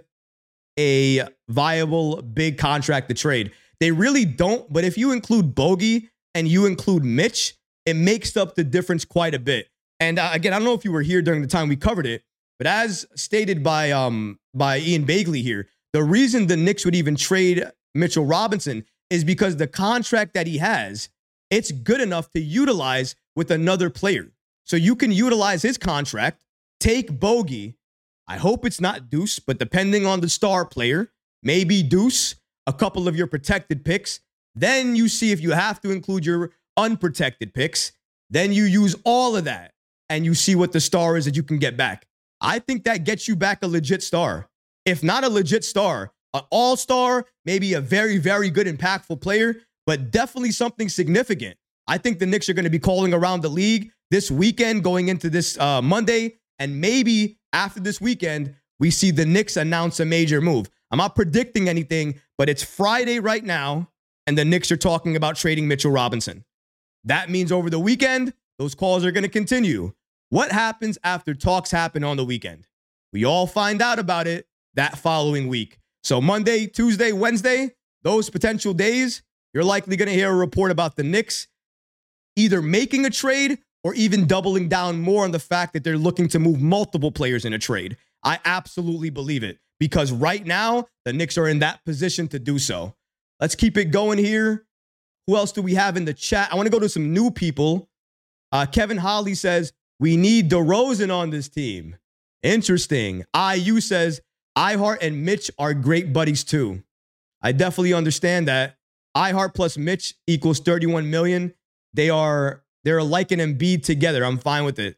a viable big contract to trade. They really don't, but if you include Bogey and you include Mitch, it makes up the difference quite a bit. And again, I don't know if you were here during the time we covered it, but as stated by Ian Begley here, the reason the Knicks would even trade Mitchell Robinson is because the contract that he has, it's good enough to utilize with another player. So you can utilize his contract, take Bogey. I hope it's not Deuce, but depending on the star player, maybe Deuce, a couple of your protected picks. Then you see if you have to include your unprotected picks. Then you use all of that and you see what the star is that you can get back. I think that gets you back a legit star. If not a legit star, an all-star, maybe a very, very good, impactful player, but definitely something significant. I think the Knicks are going to be calling around the league this weekend going into this Monday. And maybe after this weekend, we see the Knicks announce a major move. I'm not predicting anything, but it's Friday right now, and the Knicks are talking about trading Mitchell Robinson. That means over the weekend, those calls are going to continue. What happens after talks happen on the weekend? We all find out about it that following week. So Monday, Tuesday, Wednesday, those potential days, you're likely going to hear a report about the Knicks either making a trade or even doubling down more on the fact that they're looking to move multiple players in a trade. I absolutely believe it. Because right now, the Knicks are in that position to do so. Let's keep it going here. Who else do we have in the chat? I want to go to some new people. Kevin Holly says, we need DeRozan on this team. Interesting. IU says, iHeart and Mitch are great buddies too. I definitely understand that. iHeart plus Mitch equals 31 million. They're like an Embiid together. I'm fine with it.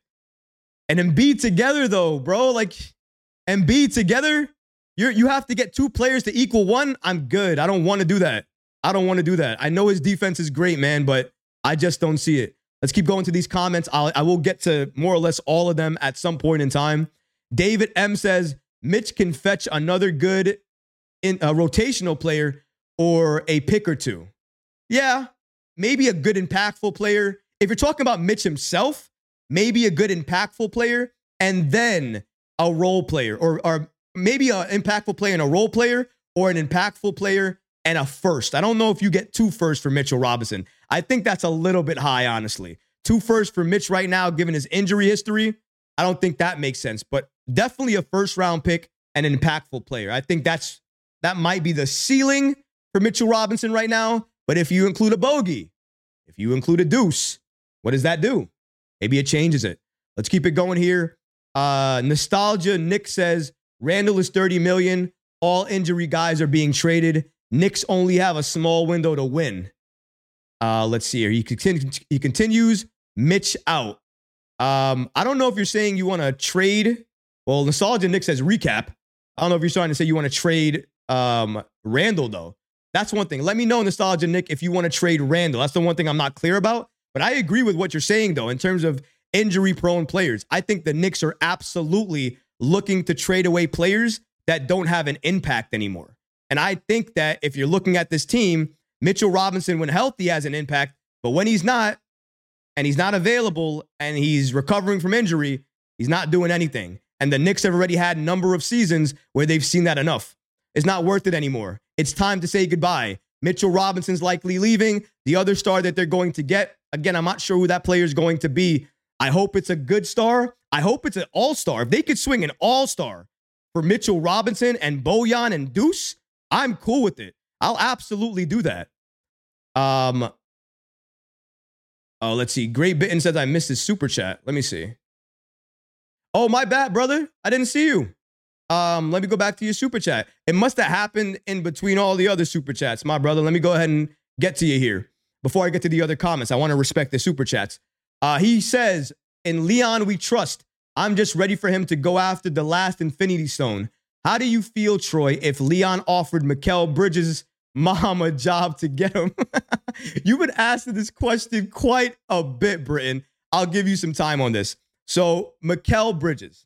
An Embiid together though, bro. Like Embiid together. You have to get two players to equal one. I'm good. I don't want to do that. I know his defense is great, man, but I just don't see it. Let's keep going to these comments. I will get to more or less all of them at some point in time. David M says, Mitch can fetch another good rotational player or a pick or two. Yeah, maybe a good impactful player. If you're talking about Mitch himself, maybe a good impactful player and then a role player or maybe an impactful player and a role player or an impactful player and a first. I don't know if you get 2 firsts for Mitchell Robinson. I think that's a little bit high, honestly. 2 firsts for Mitch right now, given his injury history, I don't think that makes sense. But definitely a first-round pick and an impactful player. I think that might be the ceiling for Mitchell Robinson right now. But if you include a Bogey, if you include a Deuce, what does that do? Maybe it changes it. Let's keep it going here. Nostalgia Nick says, Randall is 30 million. All injury guys are being traded. Knicks only have a small window to win. Let's see here. He continues. Mitch out. I don't know if you're saying you want to trade. Well, Nostalgia Nick says recap. I don't know if you're starting to say you want to trade Randall, though. That's one thing. Let me know, Nostalgia Nick, if you want to trade Randall. That's the one thing I'm not clear about. But I agree with what you're saying, though, in terms of injury-prone players. I think the Knicks are absolutely looking to trade away players that don't have an impact anymore. And I think that if you're looking at this team, Mitchell Robinson, when healthy, has an impact, but when he's not, and he's not available, and he's recovering from injury, he's not doing anything. And the Knicks have already had a number of seasons where they've seen that enough. It's not worth it anymore. It's time to say goodbye. Mitchell Robinson's likely leaving. The other star that they're going to get, again, I'm not sure who that player is going to be. I hope it's a good star. I hope it's an all-star. If they could swing an all-star for Mitchell Robinson and Bojan and Deuce, I'm cool with it. I'll absolutely do that. Oh, let's see. Great Bitten says I missed his super chat. Let me see. Oh, my bad, brother. I didn't see you. Let me go back to your super chat. It must have happened in between all the other super chats, my brother. Let me go ahead and get to you here. Before I get to the other comments, I want to respect the super chats. He says, in Leon we trust. I'm just ready for him to go after the last Infinity Stone. How do you feel, Troy, if Leon offered Mikal Bridges' mom a job to get him? You've been asking this question quite a bit, Britton. I'll give you some time on this. So, Mikal Bridges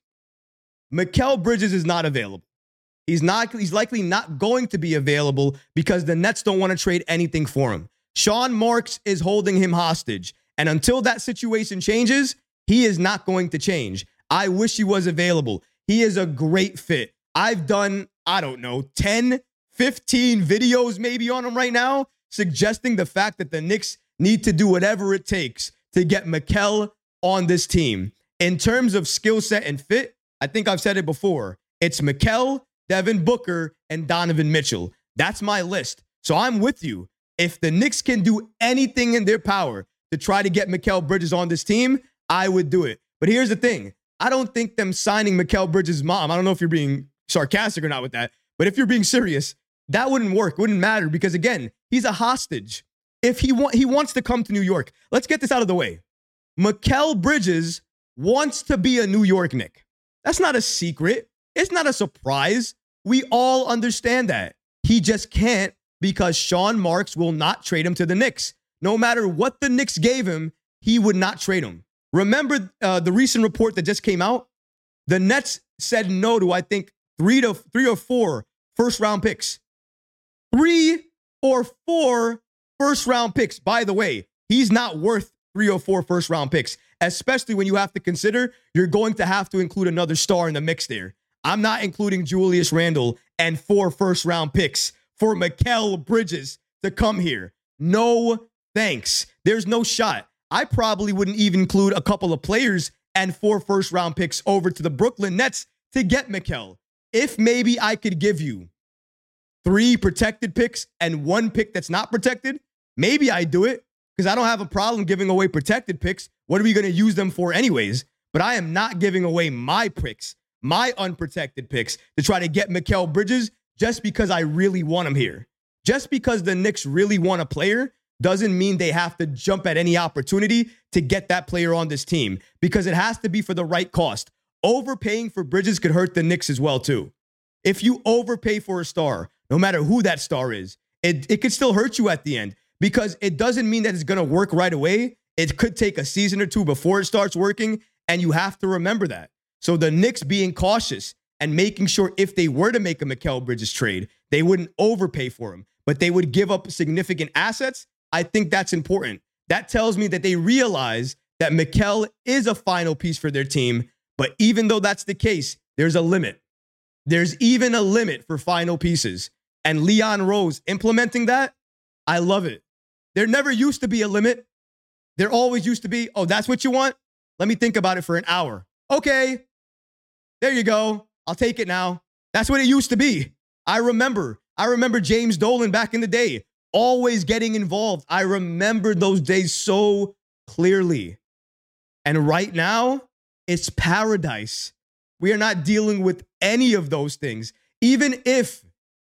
is not available. He's likely not going to be available because the Nets don't want to trade anything for him. Sean Marks is holding him hostage. And until that situation changes, he is not going to change. I wish he was available. He is a great fit. I've done, 10, 15 videos maybe on him right now, suggesting the fact that the Knicks need to do whatever it takes to get Mikal on this team. In terms of skill set and fit, I think I've said it before. It's Mikal, Devin Booker, and Donovan Mitchell. That's my list. So I'm with you. If the Knicks can do anything in their power to try to get Mikal Bridges on this team, I would do it. But here's the thing. I don't think them signing Mikal Bridges' mom, I don't know if you're being sarcastic or not with that, but if you're being serious, that wouldn't work. Wouldn't matter because, again, he's a hostage. If he wants to come to New York, let's get this out of the way. Mikal Bridges wants to be a New York Knick. That's not a secret. It's not a surprise. We all understand that. He just can't because Sean Marks will not trade him to the Knicks. No matter what the Knicks gave him, he would not trade him. Remember the recent report that just came out? The Nets said no to, I think, three or four first-round picks. 3 or 4 first-round picks. By the way, he's not worth 3 or 4 first-round picks, especially when you have to consider you're going to have to include another star in the mix there. I'm not including Julius Randle and 4 first-round picks for Mikal Bridges to come here. No thanks. There's no shot. I probably wouldn't even include a couple of players and 4 first-round picks over to the Brooklyn Nets to get Mikal. If maybe I could give you 3 protected picks and 1 pick that's not protected, maybe I do it because I don't have a problem giving away protected picks. What are we going to use them for anyways? But I am not giving away my picks, my unprotected picks to try to get Mikal Bridges just because I really want him here. Just because the Knicks really want a player doesn't mean they have to jump at any opportunity to get that player on this team because it has to be for the right cost. Overpaying for Bridges could hurt the Knicks as well, too. If you overpay for a star, no matter who that star is, it could still hurt you at the end because it doesn't mean that it's going to work right away. It could take a season or 2 before it starts working, and you have to remember that. So the Knicks being cautious and making sure if they were to make a Mikal Bridges trade, they wouldn't overpay for him, but they would give up significant assets. I think that's important. That tells me that they realize that Mikal is a final piece for their team, but even though that's the case, there's a limit. There's even a limit for final pieces. And Leon Rose implementing that, I love it. There never used to be a limit. There always used to be, oh, that's what you want? Let me think about it for an hour. Okay, there you go. I'll take it now. That's what it used to be. I remember James Dolan back in the day, always getting involved. I remember those days so clearly. And right now, it's paradise. We are not dealing with any of those things. Even if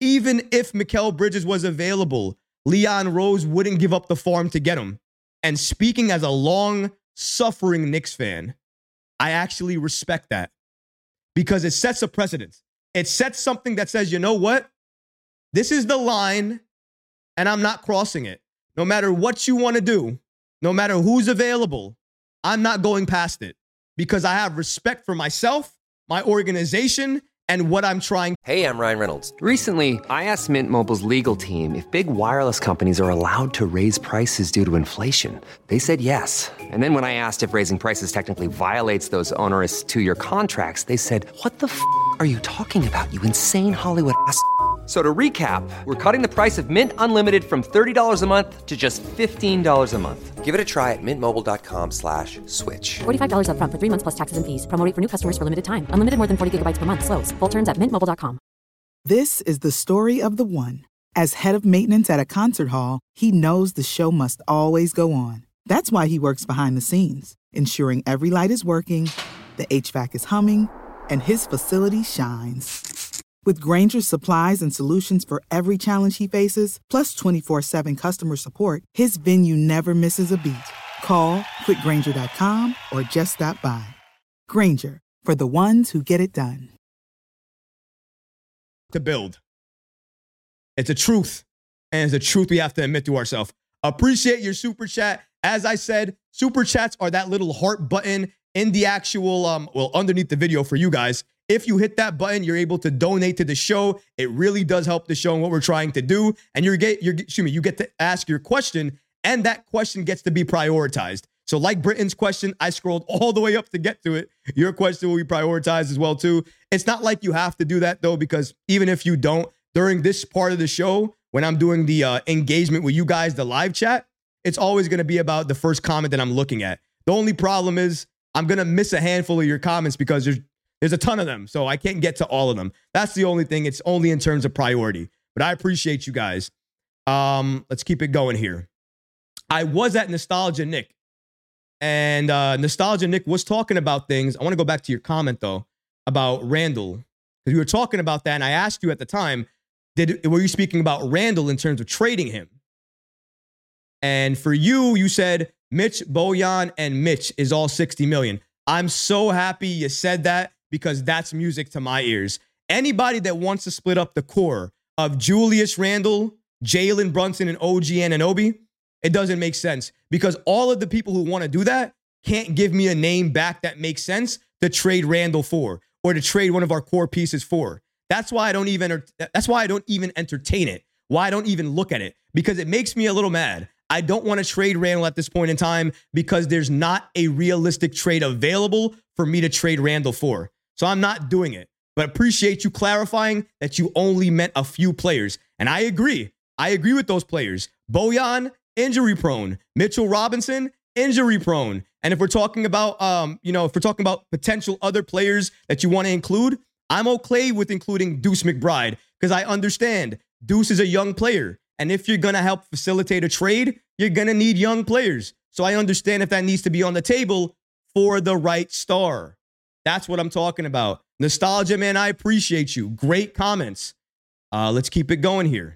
Mikal Bridges was available, Leon Rose wouldn't give up the farm to get him. And speaking as a long-suffering Knicks fan, I actually respect that because it sets a precedent. It sets something that says, you know what? This is the line, and I'm not crossing it. No matter what you want to do, no matter who's available, I'm not going past it because I have respect for myself, my organization, and what I'm trying. Hey, I'm Ryan Reynolds. Recently, I asked Mint Mobile's legal team if big wireless companies are allowed to raise prices due to inflation. They said yes. And then when I asked if raising prices technically violates those onerous 2-year contracts, they said, "What the f*** are you talking about, you insane Hollywood ass?" So to recap, we're cutting the price of Mint Unlimited from $30 a month to just $15 a month. Give it a try at mintmobile.com/switch. $45 up front for 3 months plus taxes and fees. Promo rate for new customers for limited time. Unlimited more than 40 gigabytes per month. Slows full terms at mintmobile.com. This is the story of the one. As head of maintenance at a concert hall, he knows the show must always go on. That's why he works behind the scenes, ensuring every light is working, the HVAC is humming, and his facility shines. With Grainger's supplies and solutions for every challenge he faces, plus 24/7 customer support, his venue never misses a beat. Call quickgrainger.com or just stop by. Grainger, for the ones who get it done. To build. It's a truth, and it's a truth we have to admit to ourselves. Appreciate your super chat. As I said, super chats are that little heart button in the actual, underneath the video for you guys. If you hit that button, you're able to donate to the show. It really does help the show and what we're trying to do. And you get to ask your question, and that question gets to be prioritized. So like Britain's question, I scrolled all the way up to get to it. Your question will be prioritized as well, too. It's not like you have to do that, though, because even if you don't, during this part of the show, when I'm doing the engagement with you guys, the live chat, it's always going to be about the first comment that I'm looking at. The only problem is I'm going to miss a handful of your comments because there's a ton of them, so I can't get to all of them. That's the only thing. It's only in terms of priority. But I appreciate you guys. Let's keep it going here. I was at Nostalgia Nick, and Nostalgia Nick was talking about things. I want to go back to your comment, though, about Randall, because we were talking about that, and I asked you at the time, were you speaking about Randall in terms of trading him? And for you said Mitch, Bojan, and Mitch is all $60 million. I'm so happy you said that, because that's music to my ears. Anybody that wants to split up the core of Julius Randle, Jalen Brunson, and OG Anunoby, it doesn't make sense, because all of the people who want to do that can't give me a name back that makes sense to trade Randle for or to trade one of our core pieces for. That's why I don't even entertain it. Why I don't even look at it, because it makes me a little mad. I don't want to trade Randle at this point in time because there's not a realistic trade available for me to trade Randle for. So I'm not doing it, but appreciate you clarifying that you only meant a few players. And I agree. I agree with those players. Bojan, injury prone. Mitchell Robinson, injury prone. And if we're talking about, potential other players that you want to include, I'm okay with including Deuce McBride, because I understand Deuce is a young player. And if you're going to help facilitate a trade, you're going to need young players. So I understand if that needs to be on the table for the right star. That's what I'm talking about. Nostalgia, man, I appreciate you. Great comments. Let's keep it going here.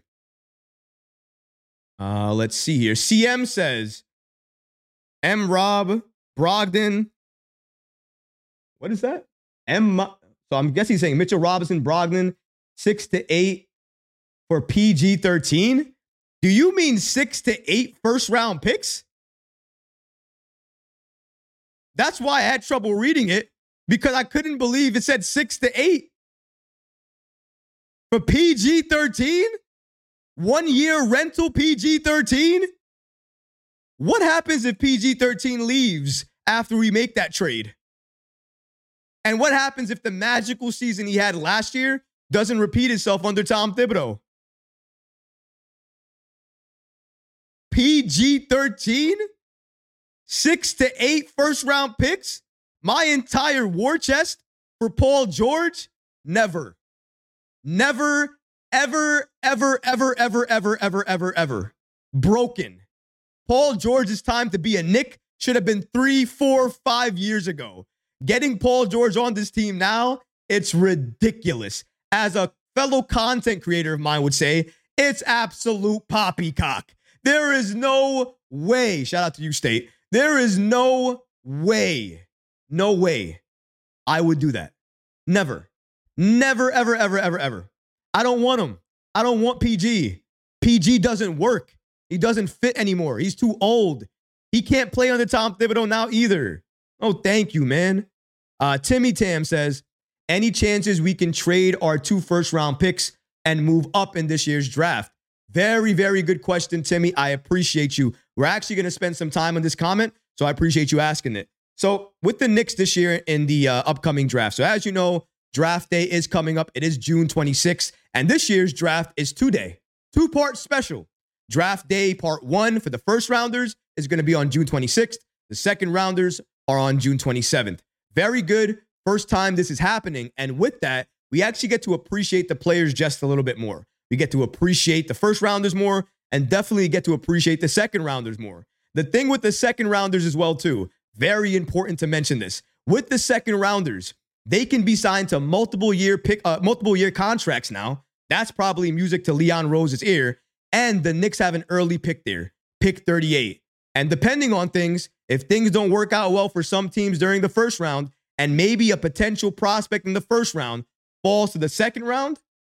Let's see here. CM says, Rob, Brogdon. What is that? So I'm guessing he's saying Mitchell Robinson, Brogdon, 6 to 8 for PG-13. Do you mean 6 to 8 first round picks? That's why I had trouble reading it, because I couldn't believe it said 6 to 8 for PG-13. 1 year rental PG-13. What happens if PG-13 leaves after we make that trade? And what happens if the magical season he had last year doesn't repeat itself under Tom Thibodeau? PG-13? 6 to 8 first round picks? My entire war chest for Paul George? Never. Never, ever, ever, ever, ever, ever, ever, ever, ever. Broken. Paul George's time to be a Knick should have been 3, 4, 5 years ago. Getting Paul George on this team now, it's ridiculous. As a fellow content creator of mine would say, it's absolute poppycock. There is no way, shout out to you, State, there is no way I would do that. Never. Never, ever, ever, ever, ever. I don't want him. I don't want PG. PG doesn't work. He doesn't fit anymore. He's too old. He can't play under Tom Thibodeau now either. Oh, thank you, man. Timmy Tam says, any chances we can trade our 2 first-round picks and move up in this year's draft? Very, very good question, Timmy. I appreciate you. We're actually going to spend some time on this comment, so I appreciate you asking it. So with the Knicks this year in the upcoming draft, so as you know, draft day is coming up. It is June 26th, and this year's draft is 2-day, 2-part special. Draft day part 1 for the first rounders is going to be on June 26th. The second rounders are on June 27th. Very good. First time this is happening. And with that, we actually get to appreciate the players just a little bit more. We get to appreciate the first rounders more and definitely get to appreciate the second rounders more. The thing with the second rounders as well, too, very important to mention this. With the second rounders, they can be signed to multiple year contracts now. That's probably music to Leon Rose's ear. And the Knicks have an early pick there, pick 38. And depending on things, if things don't work out well for some teams during the first round, and maybe a potential prospect in the first round falls to the second round,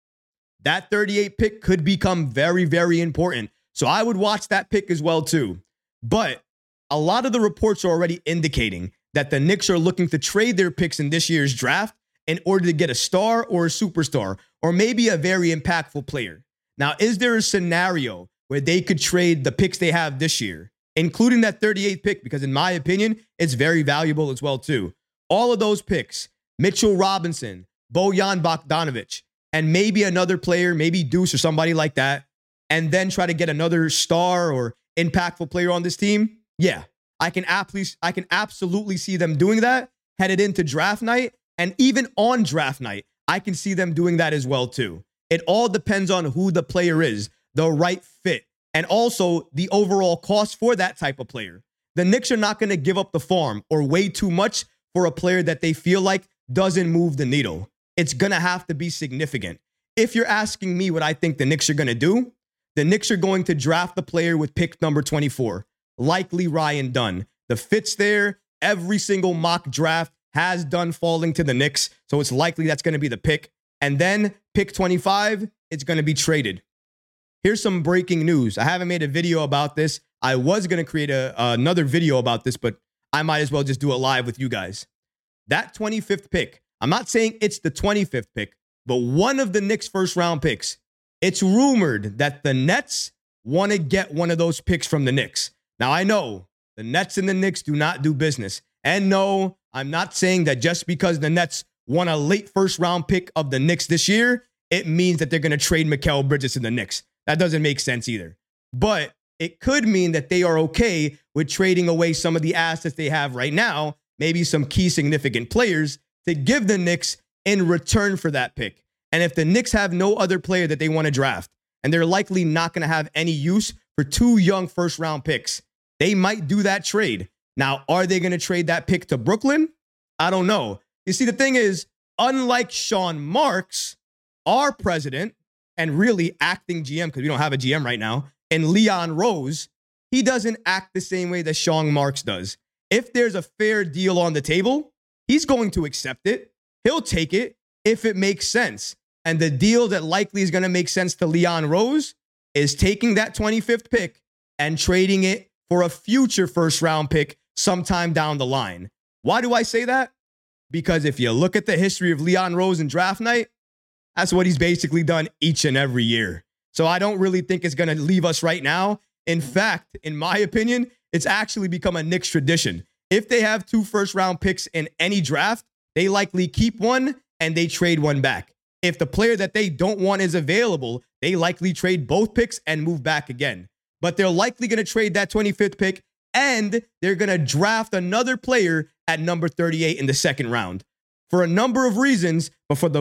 that 38 pick could become very, very important. So I would watch that pick as well, too. But a lot of the reports are already indicating that the Knicks are looking to trade their picks in this year's draft in order to get a star or a superstar, or maybe a very impactful player. Now, is there a scenario where they could trade the picks they have this year, including that 38th pick? Because in my opinion, it's very valuable as well, too. All of those picks, Mitchell Robinson, Bojan Bogdanovic, and maybe another player, maybe Deuce or somebody like that, and then try to get another star or impactful player on this team. Yeah, I can absolutely see them doing that headed into draft night. And even on draft night, I can see them doing that as well, too. It all depends on who the player is, the right fit, and also the overall cost for that type of player. The Knicks are not going to give up the farm or way too much for a player that they feel like doesn't move the needle. It's going to have to be significant. If you're asking me what I think the Knicks are going to do, the Knicks are going to draft the player with pick number 24, likely Ryan Dunn. The fit's there. Every single mock draft has Dunn falling to the Knicks, so it's likely that's going to be the pick. And then pick 25, it's going to be traded. Here's some breaking news. I haven't made a video about this. I was going to create another video about this, but I might as well just do it live with you guys. That 25th pick, I'm not saying it's the 25th pick, but one of the Knicks' first-round picks. It's rumored that the Nets want to get one of those picks from the Knicks. Now, I know the Nets and the Knicks do not do business. And no, I'm not saying that just because the Nets won a late first-round pick of the Knicks this year, it means that they're going to trade Mikal Bridges to the Knicks. That doesn't make sense either. But it could mean that they are okay with trading away some of the assets they have right now, maybe some key significant players, to give the Knicks in return for that pick. And if the Knicks have no other player that they want to draft, and they're likely not going to have any use for 2 young first-round picks, they might do that trade. Now, are they going to trade that pick to Brooklyn? I don't know. You see, the thing is, unlike Sean Marks, our president, and really acting GM, because we don't have a GM right now, and Leon Rose, he doesn't act the same way that Sean Marks does. If there's a fair deal on the table, he's going to accept it. He'll take it if it makes sense. And the deal that likely is going to make sense to Leon Rose is taking that 25th pick and trading it for a future first-round pick sometime down the line. Why do I say that? Because if you look at the history of Leon Rose in draft night, that's what he's basically done each and every year. So I don't really think it's going to leave us right now. In fact, in my opinion, it's actually become a Knicks tradition. If they have 2 first-round picks in any draft, they likely keep one and they trade one back. If the player that they don't want is available, they likely trade both picks and move back again. But they're likely going to trade that 25th pick and they're going to draft another player at number 38 in the second round. For a number of reasons, but for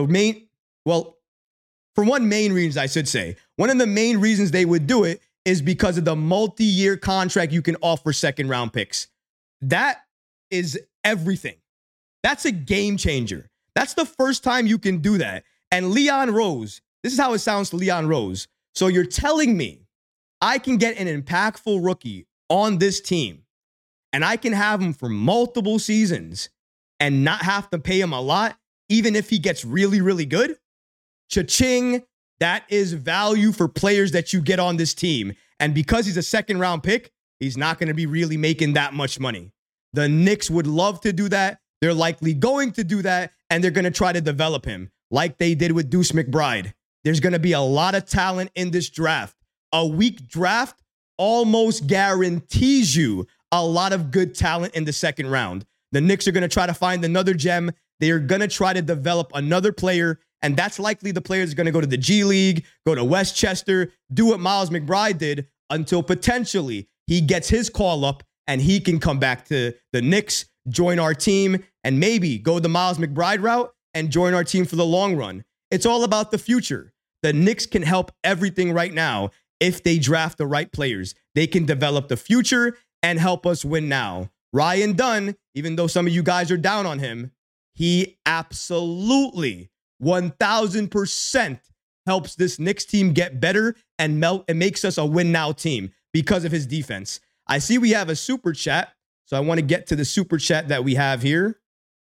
one main reason, I should say. One of the main reasons they would do it is because of the multi-year contract you can offer second-round picks. That is everything. That's a game changer. That's the first time you can do that. And Leon Rose, this is how it sounds to Leon Rose. So you're telling me I can get an impactful rookie on this team and I can have him for multiple seasons and not have to pay him a lot, even if he gets really, really good? Cha-ching, that is value for players that you get on this team. And because he's a second-round pick, he's not going to be really making that much money. The Knicks would love to do that. They're likely going to do that, and they're going to try to develop him like they did with Deuce McBride. There's going to be a lot of talent in this draft. A weak draft almost guarantees you a lot of good talent in the second round. The Knicks are going to try to find another gem. They are going to try to develop another player, and that's likely the player is going to go to the G League, go to Westchester, do what Miles McBride did until potentially he gets his call up and he can come back to the Knicks, join our team, and maybe go the Miles McBride route and join our team for the long run. It's all about the future. The Knicks can help everything right now if they draft the right players. They can develop the future and help us win now. Ryan Dunn, even though some of you guys are down on him, he absolutely 1,000% helps this Knicks team get better and makes us a win now team because of his defense. I see we have a super chat, so I want to get to the super chat that we have here.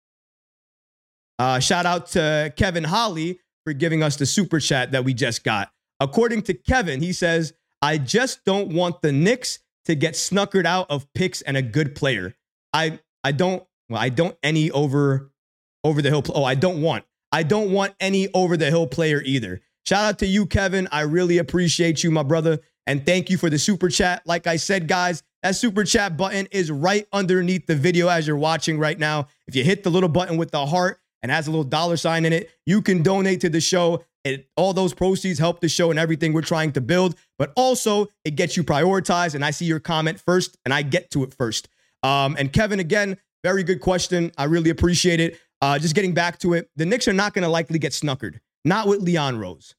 Shout out to Kevin Holly for giving us the super chat that we just got. According to Kevin, he says, I just don't want the Knicks to get snookered out of picks and a good player. I don't any over the hill. I don't want any over the hill player either. Shout out to you, Kevin. I really appreciate you, my brother. And thank you for the super chat. Like I said, guys, that super chat button is right underneath the video as you're watching right now. If you hit the little button with the heart and has a little $sign in it, you can donate to the show. All those proceeds help the show and everything we're trying to build. But also, it gets you prioritized. And I see your comment first, and I get to it first. And Kevin, again, very good question. I really appreciate it. Just getting back to it, the Knicks are not going to likely get snookered. Not with Leon Rose.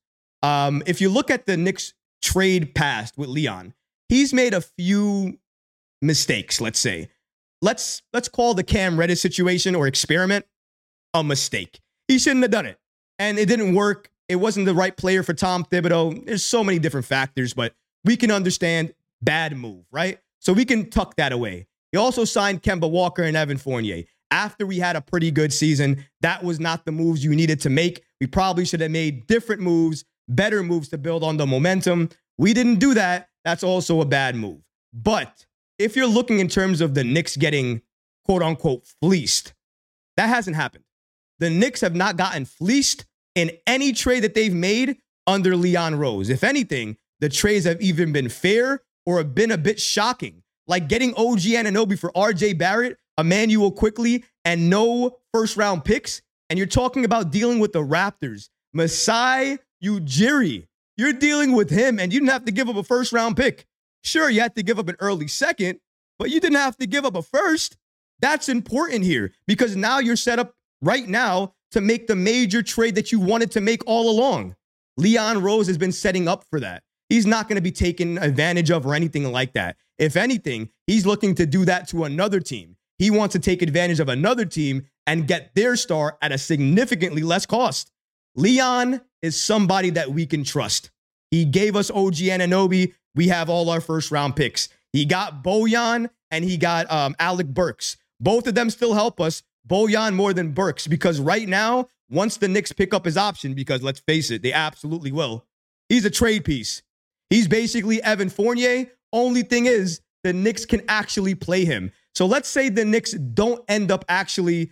If you look at the Knicks trade past with Leon, he's made a few mistakes, let's say. Let's call the Cam Reddish situation or experiment a mistake. He shouldn't have done it. And it didn't work. It wasn't the right player for Tom Thibodeau. There's so many different factors, but we can understand bad move, right? So we can tuck that away. He also signed Kemba Walker and Evan Fournier. After we had a pretty good season, that was not the moves you needed to make. We probably should have made different moves, better moves to build on the momentum. We didn't do that. That's also a bad move. But if you're looking in terms of the Knicks getting quote unquote fleeced, that hasn't happened. The Knicks have not gotten fleeced in any trade that they've made under Leon Rose. If anything, the trades have even been fair or have been a bit shocking. Like getting OG Anunoby for RJ Barrett, Emmanuel Quickley, and no first-round picks. And you're talking about dealing with the Raptors. Masai Ujiri. You're dealing with him, and you didn't have to give up a first-round pick. Sure, you had to give up an early second, but you didn't have to give up a first. That's important here because now you're set up right now to make the major trade that you wanted to make all along. Leon Rose has been setting up for that. He's not going to be taken advantage of or anything like that. If anything, he's looking to do that to another team. He wants to take advantage of another team and get their star at a significantly less cost. Leon is somebody that we can trust. He gave us OG Anunoby. We have all our first-round picks. He got Bojan and he got Alec Burks. Both of them still help us. Bojan more than Burks because right now, once the Knicks pick up his option, because let's face it, they absolutely will, he's a trade piece. He's basically Evan Fournier. Only thing is, the Knicks can actually play him. So let's say the Knicks don't end up actually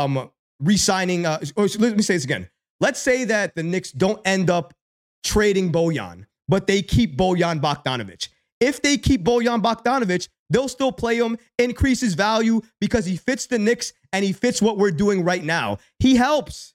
re-signing. Let me say this again. Let's say that the Knicks don't end up trading Bojan, but they keep Bojan Bogdanovic. If they keep Bojan Bogdanovic, they'll still play him, increase his value because he fits the Knicks and he fits what we're doing right now. He helps.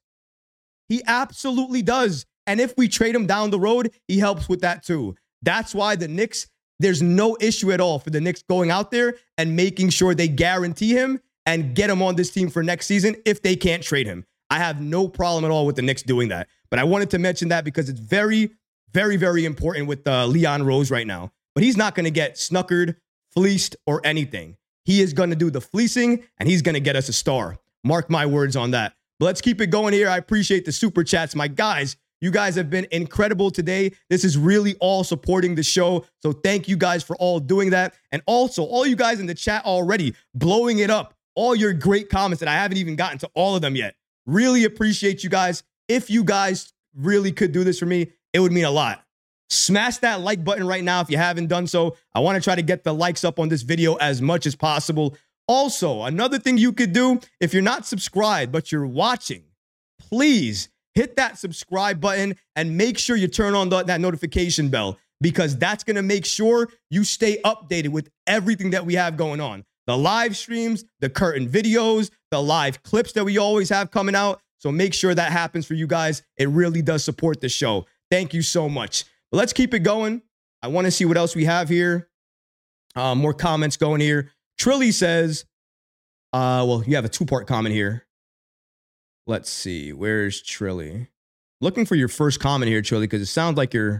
He absolutely does. And if we trade him down the road, he helps with that too. That's why the Knicks, there's no issue at all for the Knicks going out there and making sure they guarantee him and get him on this team for next season if they can't trade him. I have no problem at all with the Knicks doing that. But I wanted to mention that because it's very, very, very important with Leon Rose right now. But he's not going to get snookered, fleeced, or anything. He is going to do the fleecing, and he's going to get us a star. Mark my words on that. But let's keep it going here. I appreciate the super chats. My guys, you guys have been incredible today. This is really all supporting the show. So thank you guys for all doing that. And also, all you guys in the chat already blowing it up. All your great comments, and I haven't even gotten to all of them yet. Really appreciate you guys. If you guys really could do this for me, it would mean a lot. Smash that like button right now if you haven't done so. I want to try to get the likes up on this video as much as possible. Also, another thing you could do, if you're not subscribed but you're watching, please hit that subscribe button and make sure you turn on that notification bell, because that's going to make sure you stay updated with everything that we have going on. The live streams, the curtain videos, the live clips that we always have coming out. So make sure that happens for you guys. It really does support the show. Thank you so much. But let's keep it going. I want to see what else we have here. More comments going here. Trilly says, well, you have a two-part comment here. Let's see. Where's Trilly? Looking for your first comment here, Trilly, because it sounds like you're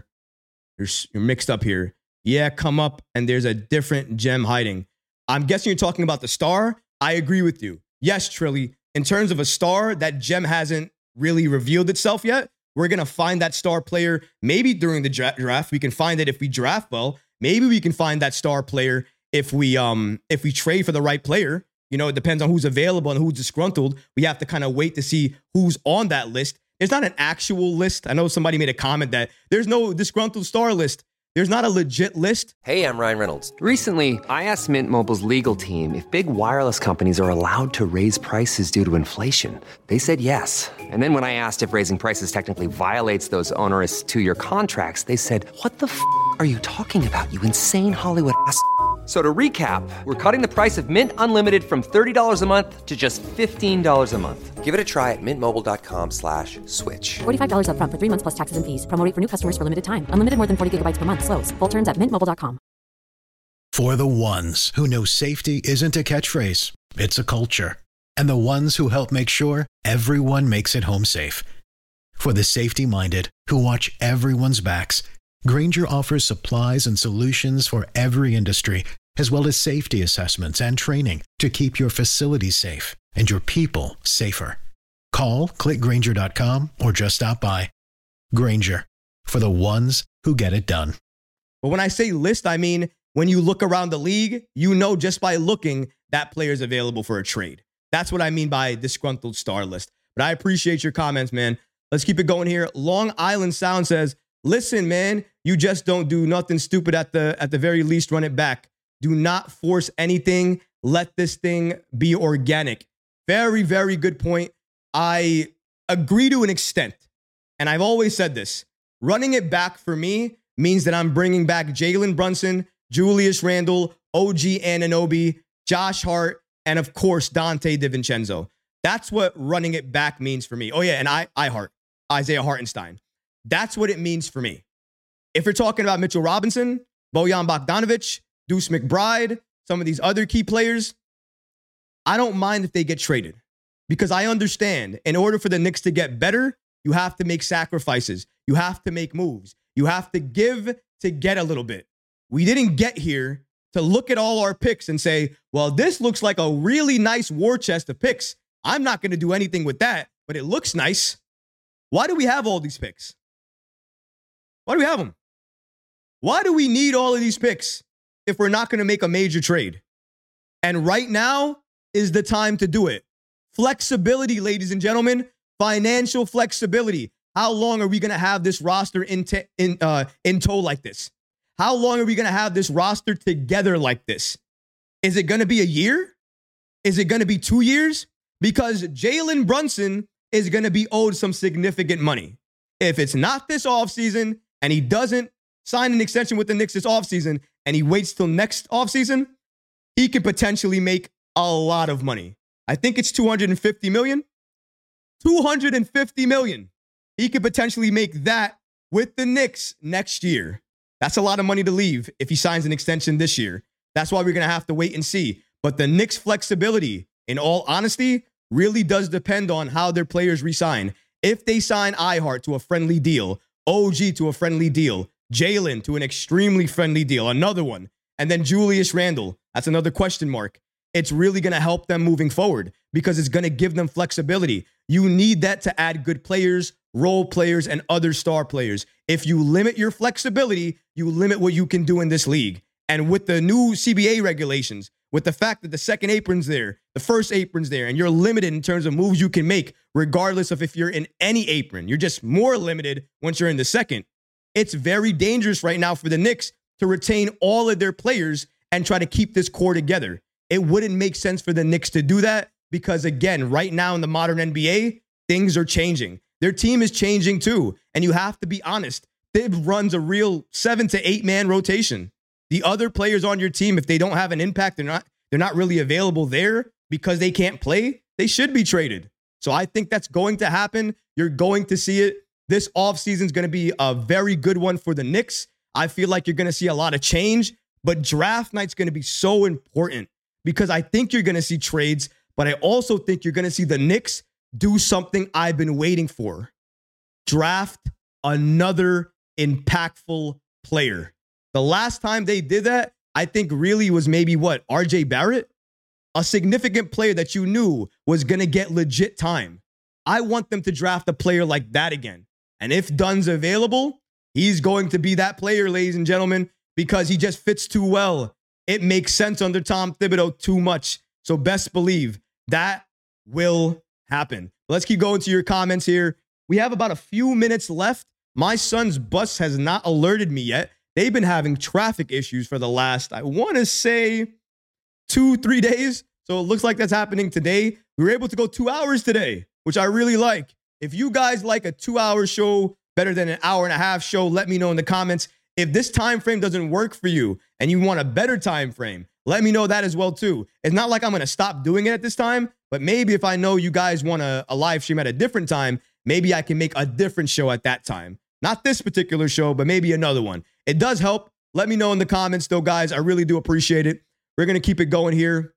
mixed up here. Yeah, come up and there's a different gem hiding. I'm guessing you're talking about the star. I agree with you. Yes, Trilly. In terms of a star, that gem hasn't really revealed itself yet. We're going to find that star player maybe during the draft. We can find it if we draft well. Maybe we can find that star player if we trade for the right player. You know, it depends on who's available and who's disgruntled. We have to kind of wait to see who's on that list. There's not an actual list. I know somebody made a comment that there's no disgruntled star list. There's not a legit list. Hey, I'm Ryan Reynolds. Recently, I asked Mint Mobile's legal team if big wireless companies are allowed to raise prices due to inflation. They said yes. And then when I asked if raising prices technically violates those onerous 2-year contracts, they said, "What the f*** are you talking about, you insane Hollywood ass?" So to recap, we're cutting the price of Mint Unlimited from $30 a month to just $15 a month. Give it a try at mintmobile.com/switch. $45 up front for 3 months plus taxes and fees. Promo rate for new customers for limited time. Unlimited more than 40 gigabytes per month. Slows full terms at mintmobile.com. For the ones who know safety isn't a catchphrase, it's a culture. And the ones who help make sure everyone makes it home safe. For the safety-minded who watch everyone's backs, Grainger offers supplies and solutions for every industry, as well as safety assessments and training to keep your facilities safe and your people safer. Call, click Grainger.com, or just stop by. Grainger, for the ones who get it done. But when I say list, I mean when you look around the league, you know just by looking that player is available for a trade. That's what I mean by disgruntled star list. But I appreciate your comments, man. Let's keep it going here. Long Island Sound says, listen, man, you just don't do nothing stupid at the very least. Run it back. Do not force anything. Let this thing be organic. Very, very good point. I agree to an extent. And I've always said this. Running it back for me means that I'm bringing back Jalen Brunson, Julius Randle, OG Anunoby, Josh Hart, and of course, Dante DiVincenzo. That's what running it back means for me. Oh yeah, and Isaiah Hartenstein. That's what it means for me. If you're talking about Mitchell Robinson, Bojan Bogdanovic, Deuce McBride, some of these other key players, I don't mind if they get traded, because I understand in order for the Knicks to get better, you have to make sacrifices. You have to make moves. You have to give to get a little bit. We didn't get here to look at all our picks and say, well, this looks like a really nice war chest of picks. I'm not going to do anything with that, but it looks nice. Why do we have all these picks? Why do we have them? Why do we need all of these picks if we're not going to make a major trade? And right now is the time to do it. Flexibility, ladies and gentlemen. Financial flexibility. How long are we going to have this roster in tow like this? How long are we going to have this roster together like this? Is it going to be a year? Is it going to be 2 years? Because Jalen Brunson is going to be owed some significant money. If it's not this offseason and he doesn't sign an extension with the Knicks this offseason and he waits till next offseason, he could potentially make a lot of money. I think it's $250 million. $250 million. He could potentially make that with the Knicks next year. That's a lot of money to leave if he signs an extension this year. That's why we're going to have to wait and see. But the Knicks' flexibility, in all honesty, really does depend on how their players resign. If they sign Ihart to a friendly deal, OG to a friendly deal, Jalen to an extremely friendly deal, another one, and then Julius Randle, that's another question mark. It's really going to help them moving forward because it's going to give them flexibility. You need that to add good players, role players, and other star players. If you limit your flexibility, you limit what you can do in this league. And with the new CBA regulations, with the fact that the second apron's there, the first apron's there, and you're limited in terms of moves you can make, regardless of if you're in any apron, you're just more limited once you're in the second. it's very dangerous right now for the Knicks to retain all of their players and try to keep this core together. It wouldn't make sense for the Knicks to do that because, again, right now in the modern NBA, things are changing. Their team is changing too. And you have to be honest. Thibs runs a real 7 to 8 man rotation. The other players on your team, if they don't have an impact, they're not really available there because they can't play, they should be traded. So I think that's going to happen. You're going to see it. This offseason is going to be a very good one for the Knicks. I feel like you're going to see a lot of change, but draft night's going to be so important because I think you're going to see trades, but I also think you're going to see the Knicks do something I've been waiting for. Draft another impactful player. The last time they did that, I think really was maybe RJ Barrett? A significant player that you knew was going to get legit time. I want them to draft a player like that again. And if Dunn's available, he's going to be that player, ladies and gentlemen, because he just fits too well. It makes sense under Tom Thibodeau too much. So best believe that will happen. Let's keep going to your comments here. We have about a few minutes left. My son's bus has not alerted me yet. They've been having traffic issues for the last, I want to say, 2-3 days. So it looks like that's happening today. We were able to go 2 hours today, which I really like. If you guys like a 2-hour show better than an hour and a half show, let me know in the comments. If this time frame doesn't work for you and you want a better time frame, let me know that as well too. It's not like I'm going to stop doing it at this time, but maybe if I know you guys want a live stream at a different time, maybe I can make a different show at that time. Not this particular show, but maybe another one. It does help. Let me know in the comments though, guys. I really do appreciate it. We're going to keep it going here.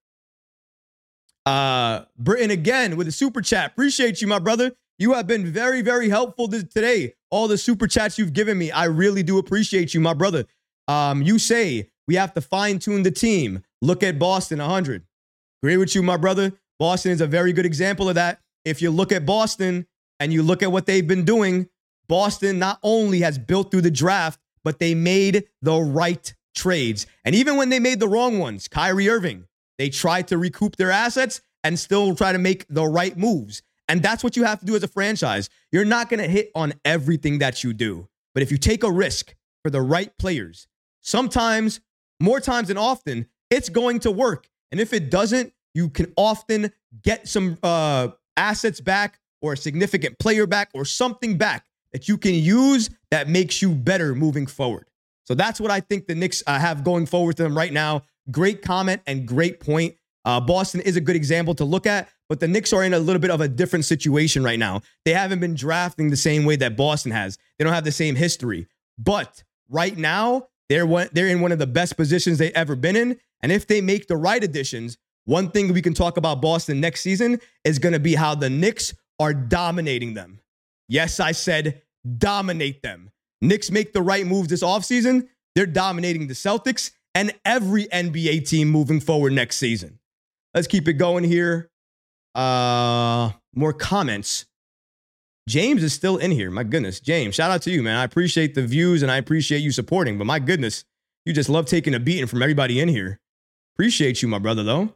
Britton again with a super chat. Appreciate you, my brother. You have been very, very helpful today. All the super chats you've given me, I really do appreciate you, my brother. You say we have to fine-tune the team. Look at Boston 100. Agree with you, my brother. Boston is a very good example of that. If you look at Boston and you look at what they've been doing, Boston not only has built through the draft, but they made the right trades. And even when they made the wrong ones, Kyrie Irving, they tried to recoup their assets and still try to make the right moves. And that's what you have to do as a franchise. You're not going to hit on everything that you do. But if you take a risk for the right players, sometimes, more times than often, it's going to work. And if it doesn't, you can often get some assets back or a significant player back or something back that you can use that makes you better moving forward. So that's what I think the Knicks have going forward to them right now. Great comment and great point. Boston is a good example to look at, but the Knicks are in a little bit of a different situation right now. They haven't been drafting the same way that Boston has. They don't have the same history. But right now, they're in one of the best positions they've ever been in. And if they make the right additions, one thing we can talk about Boston next season is going to be how the Knicks are dominating them. Yes, I said dominate them. Knicks make the right moves this offseason. They're dominating the Celtics and every NBA team moving forward next season. Let's keep it going here. More comments. James is still in here. My goodness. James, shout out to you, man. I appreciate the views and I appreciate you supporting. But my goodness, you just love taking a beating from everybody in here. Appreciate you, my brother, though.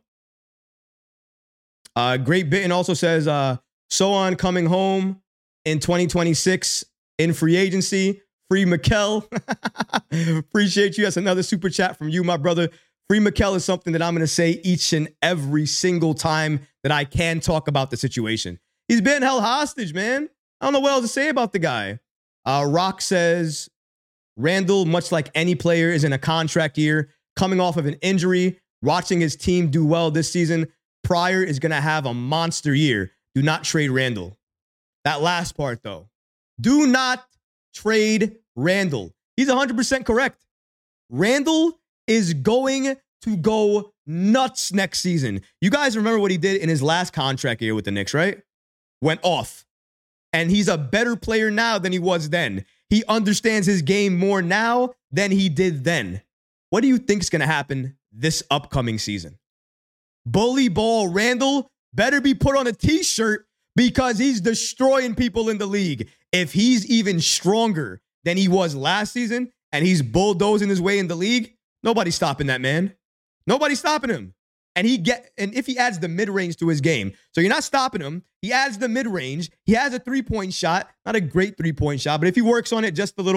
Great Bitten also says, Sohan coming home in 2026 in free agency. Free Mikal. Appreciate you. That's another super chat from you, my brother. Free Mikal is something that I'm going to say each and every single time that I can talk about the situation. He's been held hostage, man. I don't know what else to say about the guy. Rock says, Randall, much like any player, is in a contract year, coming off of an injury, watching his team do well this season. Pryor is going to have a monster year. Do not trade Randall. That last part, though. Do not trade Randall. He's 100% correct. Randall is going to go nuts next season. You guys remember what he did in his last contract year with the Knicks, right? Went off. And he's a better player now than he was then. He understands his game more now than he did then. What do you think is going to happen this upcoming season? Bully Ball Randall better be put on a t-shirt because he's destroying people in the league. If he's even stronger than he was last season and he's bulldozing his way in the league, nobody's stopping that man. Nobody's stopping him. And if he adds the mid-range to his game, so you're not stopping him. He adds the mid-range. He has a three-point shot, not a great three-point shot, but if he works on it just a little bit,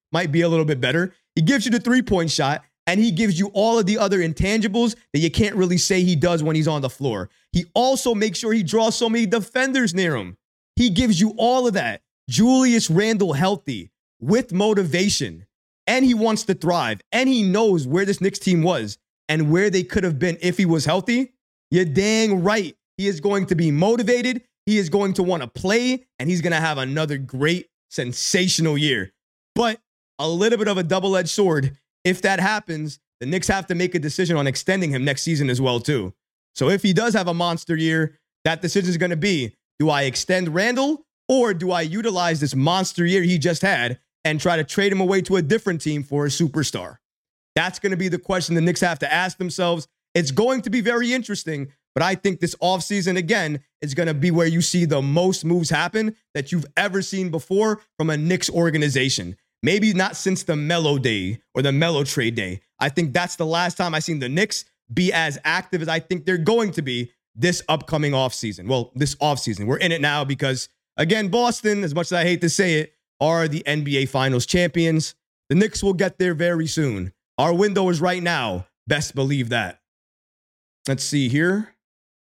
might be a little bit better. He gives you the three-point shot, and he gives you all of the other intangibles that you can't really say he does when he's on the floor. He also makes sure he draws so many defenders near him. He gives you all of that. Julius Randle healthy, with motivation, and he wants to thrive, and he knows where this Knicks team was and where they could have been if he was healthy. You're dang right. He is going to be motivated. He is going to want to play, and he's going to have another great, sensational year. But a little bit of a double-edged sword. If that happens, the Knicks have to make a decision on extending him next season as well, too. So if he does have a monster year, that decision is going to be, do I extend Randle or do I utilize this monster year he just had and try to trade him away to a different team for a superstar? That's going to be the question the Knicks have to ask themselves. It's going to be very interesting, but I think this offseason, again, is going to be where you see the most moves happen that you've ever seen before from a Knicks organization. Maybe not since the Melo day or the Melo trade day. I think that's the last time I've seen the Knicks be as active as I think they're going to be this upcoming offseason. Well, this offseason. We're in it now because, again, Boston, as much as I hate to say it, are the NBA Finals champions. The Knicks will get there very soon. Our window is right now. Best believe that. Let's see here.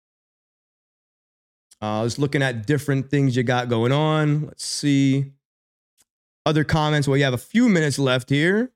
I was looking at different things you got going on. Let's see. Other comments. Well, you have a few minutes left here.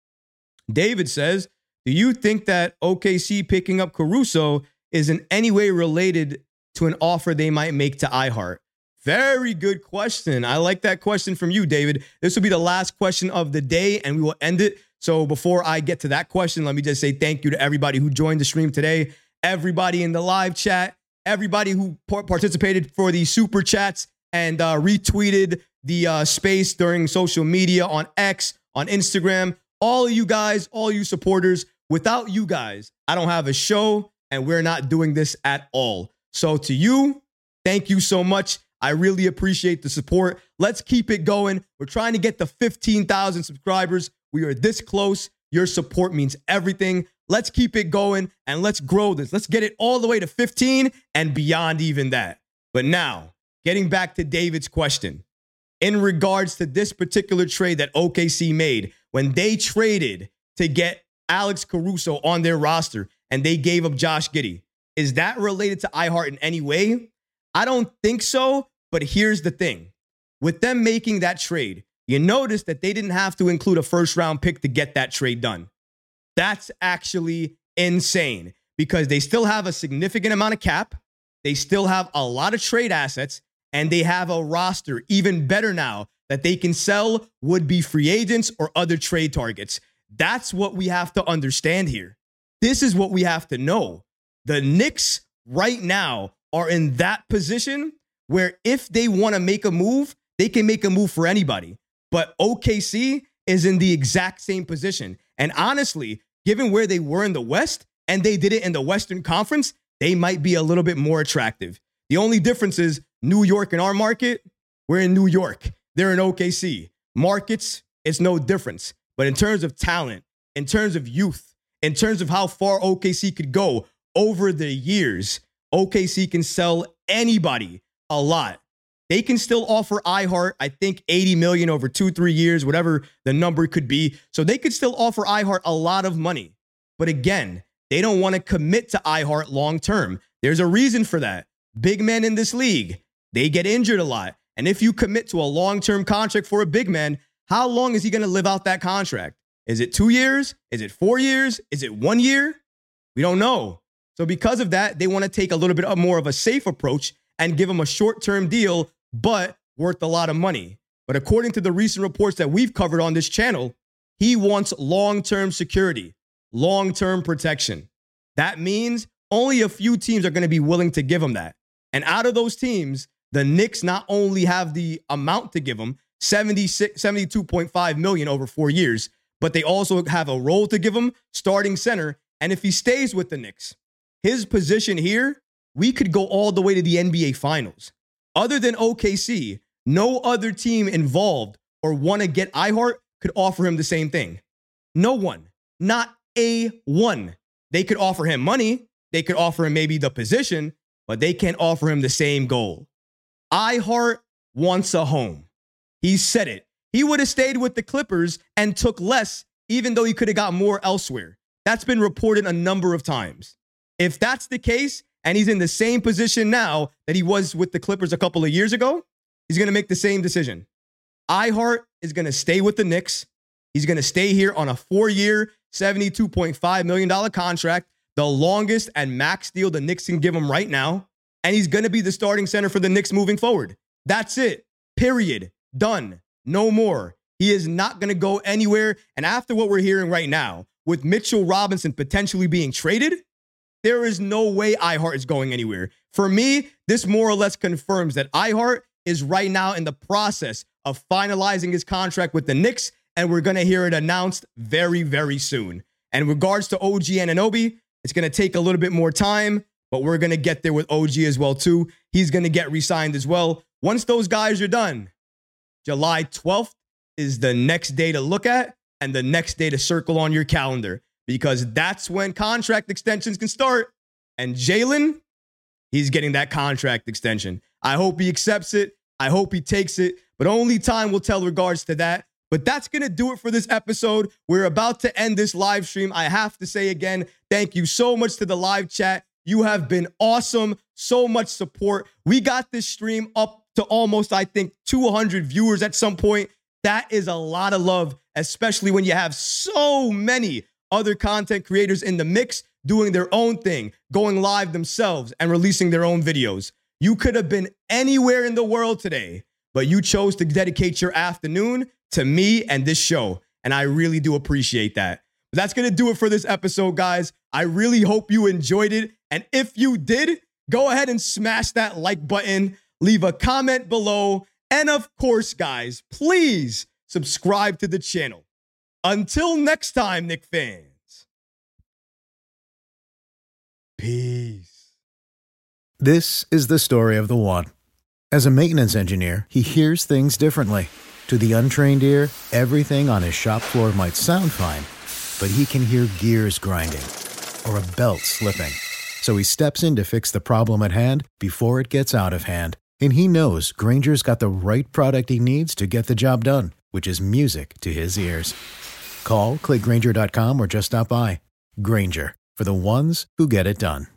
David says, do you think that OKC picking up Caruso is in any way related to an offer they might make to iHeart? Very good question. I like that question from you, David. This will be the last question of the day, and we will end it. So before I get to that question, let me just say thank you to everybody who joined the stream today, everybody in the live chat, everybody who participated for the super chats and retweeted the space during social media on X, on Instagram. All of you guys, all you supporters. Without you guys, I don't have a show, and we're not doing this at all. So to you, thank you so much. I really appreciate the support. Let's keep it going. We're trying to get to 15,000 subscribers. We are this close. Your support means everything. Let's keep it going, and let's grow this. Let's get it all the way to 15 and beyond even that. But now, getting back to David's question, in regards to this particular trade that OKC made, when they traded to get Alex Caruso on their roster and they gave up Josh Giddey, is that related to iHeart in any way? I don't think so, but here's the thing. With them making that trade, you notice that they didn't have to include a first-round pick to get that trade done. That's actually insane because they still have a significant amount of cap. They still have a lot of trade assets, and they have a roster even better now that they can sell would-be free agents or other trade targets. That's what we have to understand here. This is what we have to know. The Knicks right now are in that position where if they want to make a move, they can make a move for anybody. But OKC is in the exact same position. And honestly, given where they were in the West and they did it in the Western Conference, they might be a little bit more attractive. The only difference is New York in our market, we're in New York. They're in OKC. Markets, it's no difference. But in terms of talent, in terms of youth, in terms of how far OKC could go over the years, OKC can sell anybody a lot. They can still offer iHeart, I think, $80 million over 2-3 years, whatever the number could be. So they could still offer iHeart a lot of money. But again, they don't want to commit to iHeart long term. There's a reason for that. Big men in this league, they get injured a lot. And if you commit to a long-term contract for a big man, how long is he going to live out that contract? Is it 2 years? Is it 4 years? Is it 1 year? We don't know. So because of that, they want to take a little bit more of a safe approach and give him a short-term deal, but worth a lot of money. But according to the recent reports that we've covered on this channel, he wants long-term security, long-term protection. That means only a few teams are going to be willing to give him that. And out of those teams, the Knicks not only have the amount to give him, $72.5 million over 4 years, but they also have a role to give him, starting center. And if he stays with the Knicks, his position here, we could go all the way to the NBA Finals. Other than OKC, no other team involved or want to get iHeart could offer him the same thing. No one. Not a one. They could offer him money. They could offer him maybe the position, but they can't offer him the same goal. iHeart wants a home. He said it. he would have stayed with the Clippers and took less, even though he could have got more elsewhere. That's been reported a number of times. If that's the case, and he's in the same position now that he was with the Clippers a couple of years ago, he's going to make the same decision. iHeart is going to stay with the Knicks. He's going to stay here on a 4-year, $72.5 million contract, the longest and max deal the Knicks can give him right now. And he's going to be the starting center for the Knicks moving forward. That's it. Period. Done. No more. He is not going to go anywhere. And after what we're hearing right now, with Mitchell Robinson potentially being traded, there is no way iHeart is going anywhere. For me, this more or less confirms that iHeart is right now in the process of finalizing his contract with the Knicks, and we're going to hear it announced very, very soon. And in regards to OG Anunoby, it's going to take a little bit more time, but we're going to get there with OG as well, too. He's going to get re-signed as well. Once those guys are done, July 12th is the next day to look at and the next day to circle on your calendar, because that's when contract extensions can start. And Jalen, he's getting that contract extension. I hope he accepts it. I hope he takes it, but only time will tell regards to that. But that's going to do it for this episode. We're about to end this live stream. I have to say again, thank you so much to the live chat. You have been awesome. So much support. We got this stream up to almost, I think, 200 viewers at some point. That is a lot of love, especially when you have so many other content creators in the mix doing their own thing, going live themselves and releasing their own videos. You could have been anywhere in the world today, but you chose to dedicate your afternoon to me and this show. And I really do appreciate that. But that's going to do it for this episode, guys. I really hope you enjoyed it. And if you did, go ahead and smash that like button, leave a comment below. And of course, guys, please subscribe to the channel. Until next time, Knick fans. Peace. This is the story of the one. As a maintenance engineer, he hears things differently. To the untrained ear, everything on his shop floor might sound fine, but he can hear gears grinding or a belt slipping. So he steps in to fix the problem at hand before it gets out of hand. And he knows Grainger's got the right product he needs to get the job done, which is music to his ears. Call, click Grainger.com, or just stop by. Grainger, for the ones who get it done.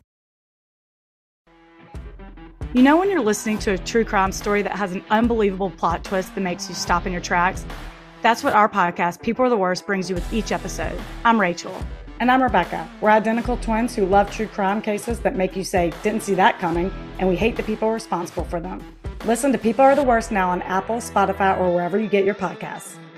You know when you're listening to a true crime story that has an unbelievable plot twist that makes you stop in your tracks? That's what our podcast, People Are the Worst, brings you with each episode. I'm Rachel. And I'm Rebecca. We're identical twins who love true crime cases that make you say, didn't see that coming, and we hate the people responsible for them. Listen to People Are the Worst now on Apple, Spotify, or wherever you get your podcasts.